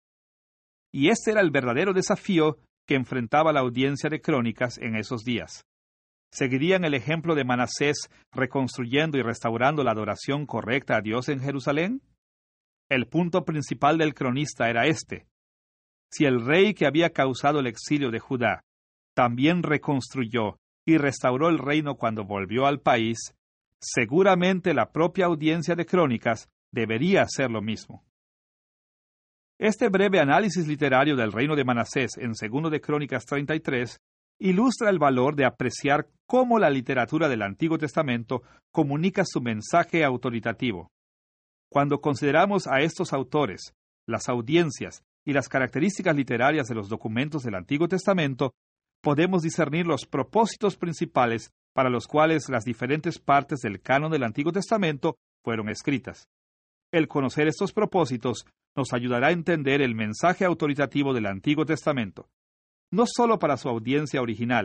A: Y este era el verdadero desafío que enfrentaba la audiencia de Crónicas en esos días. ¿Seguirían el ejemplo de Manasés reconstruyendo y restaurando la adoración correcta a Dios en Jerusalén? El punto principal del cronista era este. Si el rey que había causado el exilio de Judá también reconstruyó y restauró el reino cuando volvió al país, seguramente la propia audiencia de Crónicas debería hacer lo mismo. Este breve análisis literario del reino de Manasés en 2 de Crónicas 33 ilustra el valor de apreciar cómo la literatura del Antiguo Testamento comunica su mensaje autoritativo. Cuando consideramos a estos autores, las audiencias y las características literarias de los documentos del Antiguo Testamento, podemos discernir los propósitos principales para los cuales las diferentes partes del canon del Antiguo Testamento fueron escritas. El conocer estos propósitos nos ayudará a entender el mensaje autoritativo del Antiguo Testamento, no solo para su audiencia original,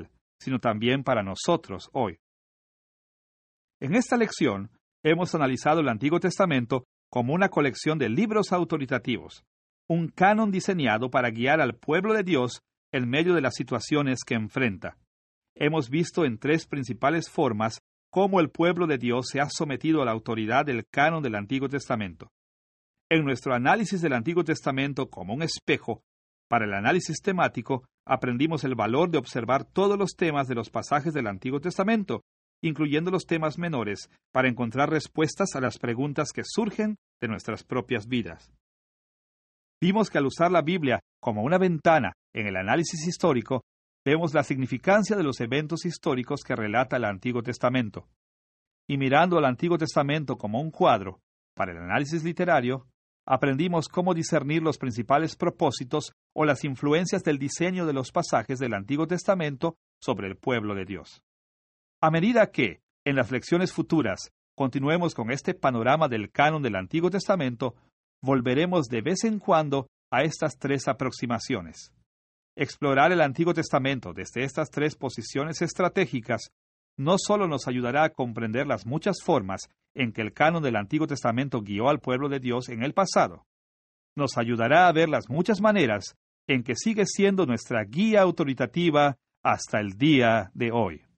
A: sino también para nosotros hoy. En esta lección, hemos analizado el Antiguo Testamento como una colección de libros autoritativos, un canon diseñado para guiar al pueblo de Dios en medio de las situaciones que enfrenta. Hemos visto en 3 principales formas cómo el pueblo de Dios se ha sometido a la autoridad del canon del Antiguo Testamento. En nuestro análisis del Antiguo Testamento como un espejo, para el análisis temático, aprendimos el valor de observar todos los temas de los pasajes del Antiguo Testamento, incluyendo los temas menores, para encontrar respuestas a las preguntas que surgen de nuestras propias vidas. Vimos que al usar la Biblia como una ventana en el análisis histórico, vemos la significancia de los eventos históricos que relata el Antiguo Testamento. Y mirando al Antiguo Testamento como un cuadro, para el análisis literario, aprendimos cómo discernir los principales propósitos o las influencias del diseño de los pasajes del Antiguo Testamento sobre el pueblo de Dios. A medida que, en las lecciones futuras, continuemos con este panorama del canon del Antiguo Testamento, volveremos de vez en cuando a estas 3 aproximaciones. Explorar el Antiguo Testamento desde estas 3 posiciones estratégicas no solo nos ayudará a comprender las muchas formas en que el canon del Antiguo Testamento guió al pueblo de Dios en el pasado, nos ayudará a ver las muchas maneras en que sigue siendo nuestra guía autoritativa hasta el día de hoy.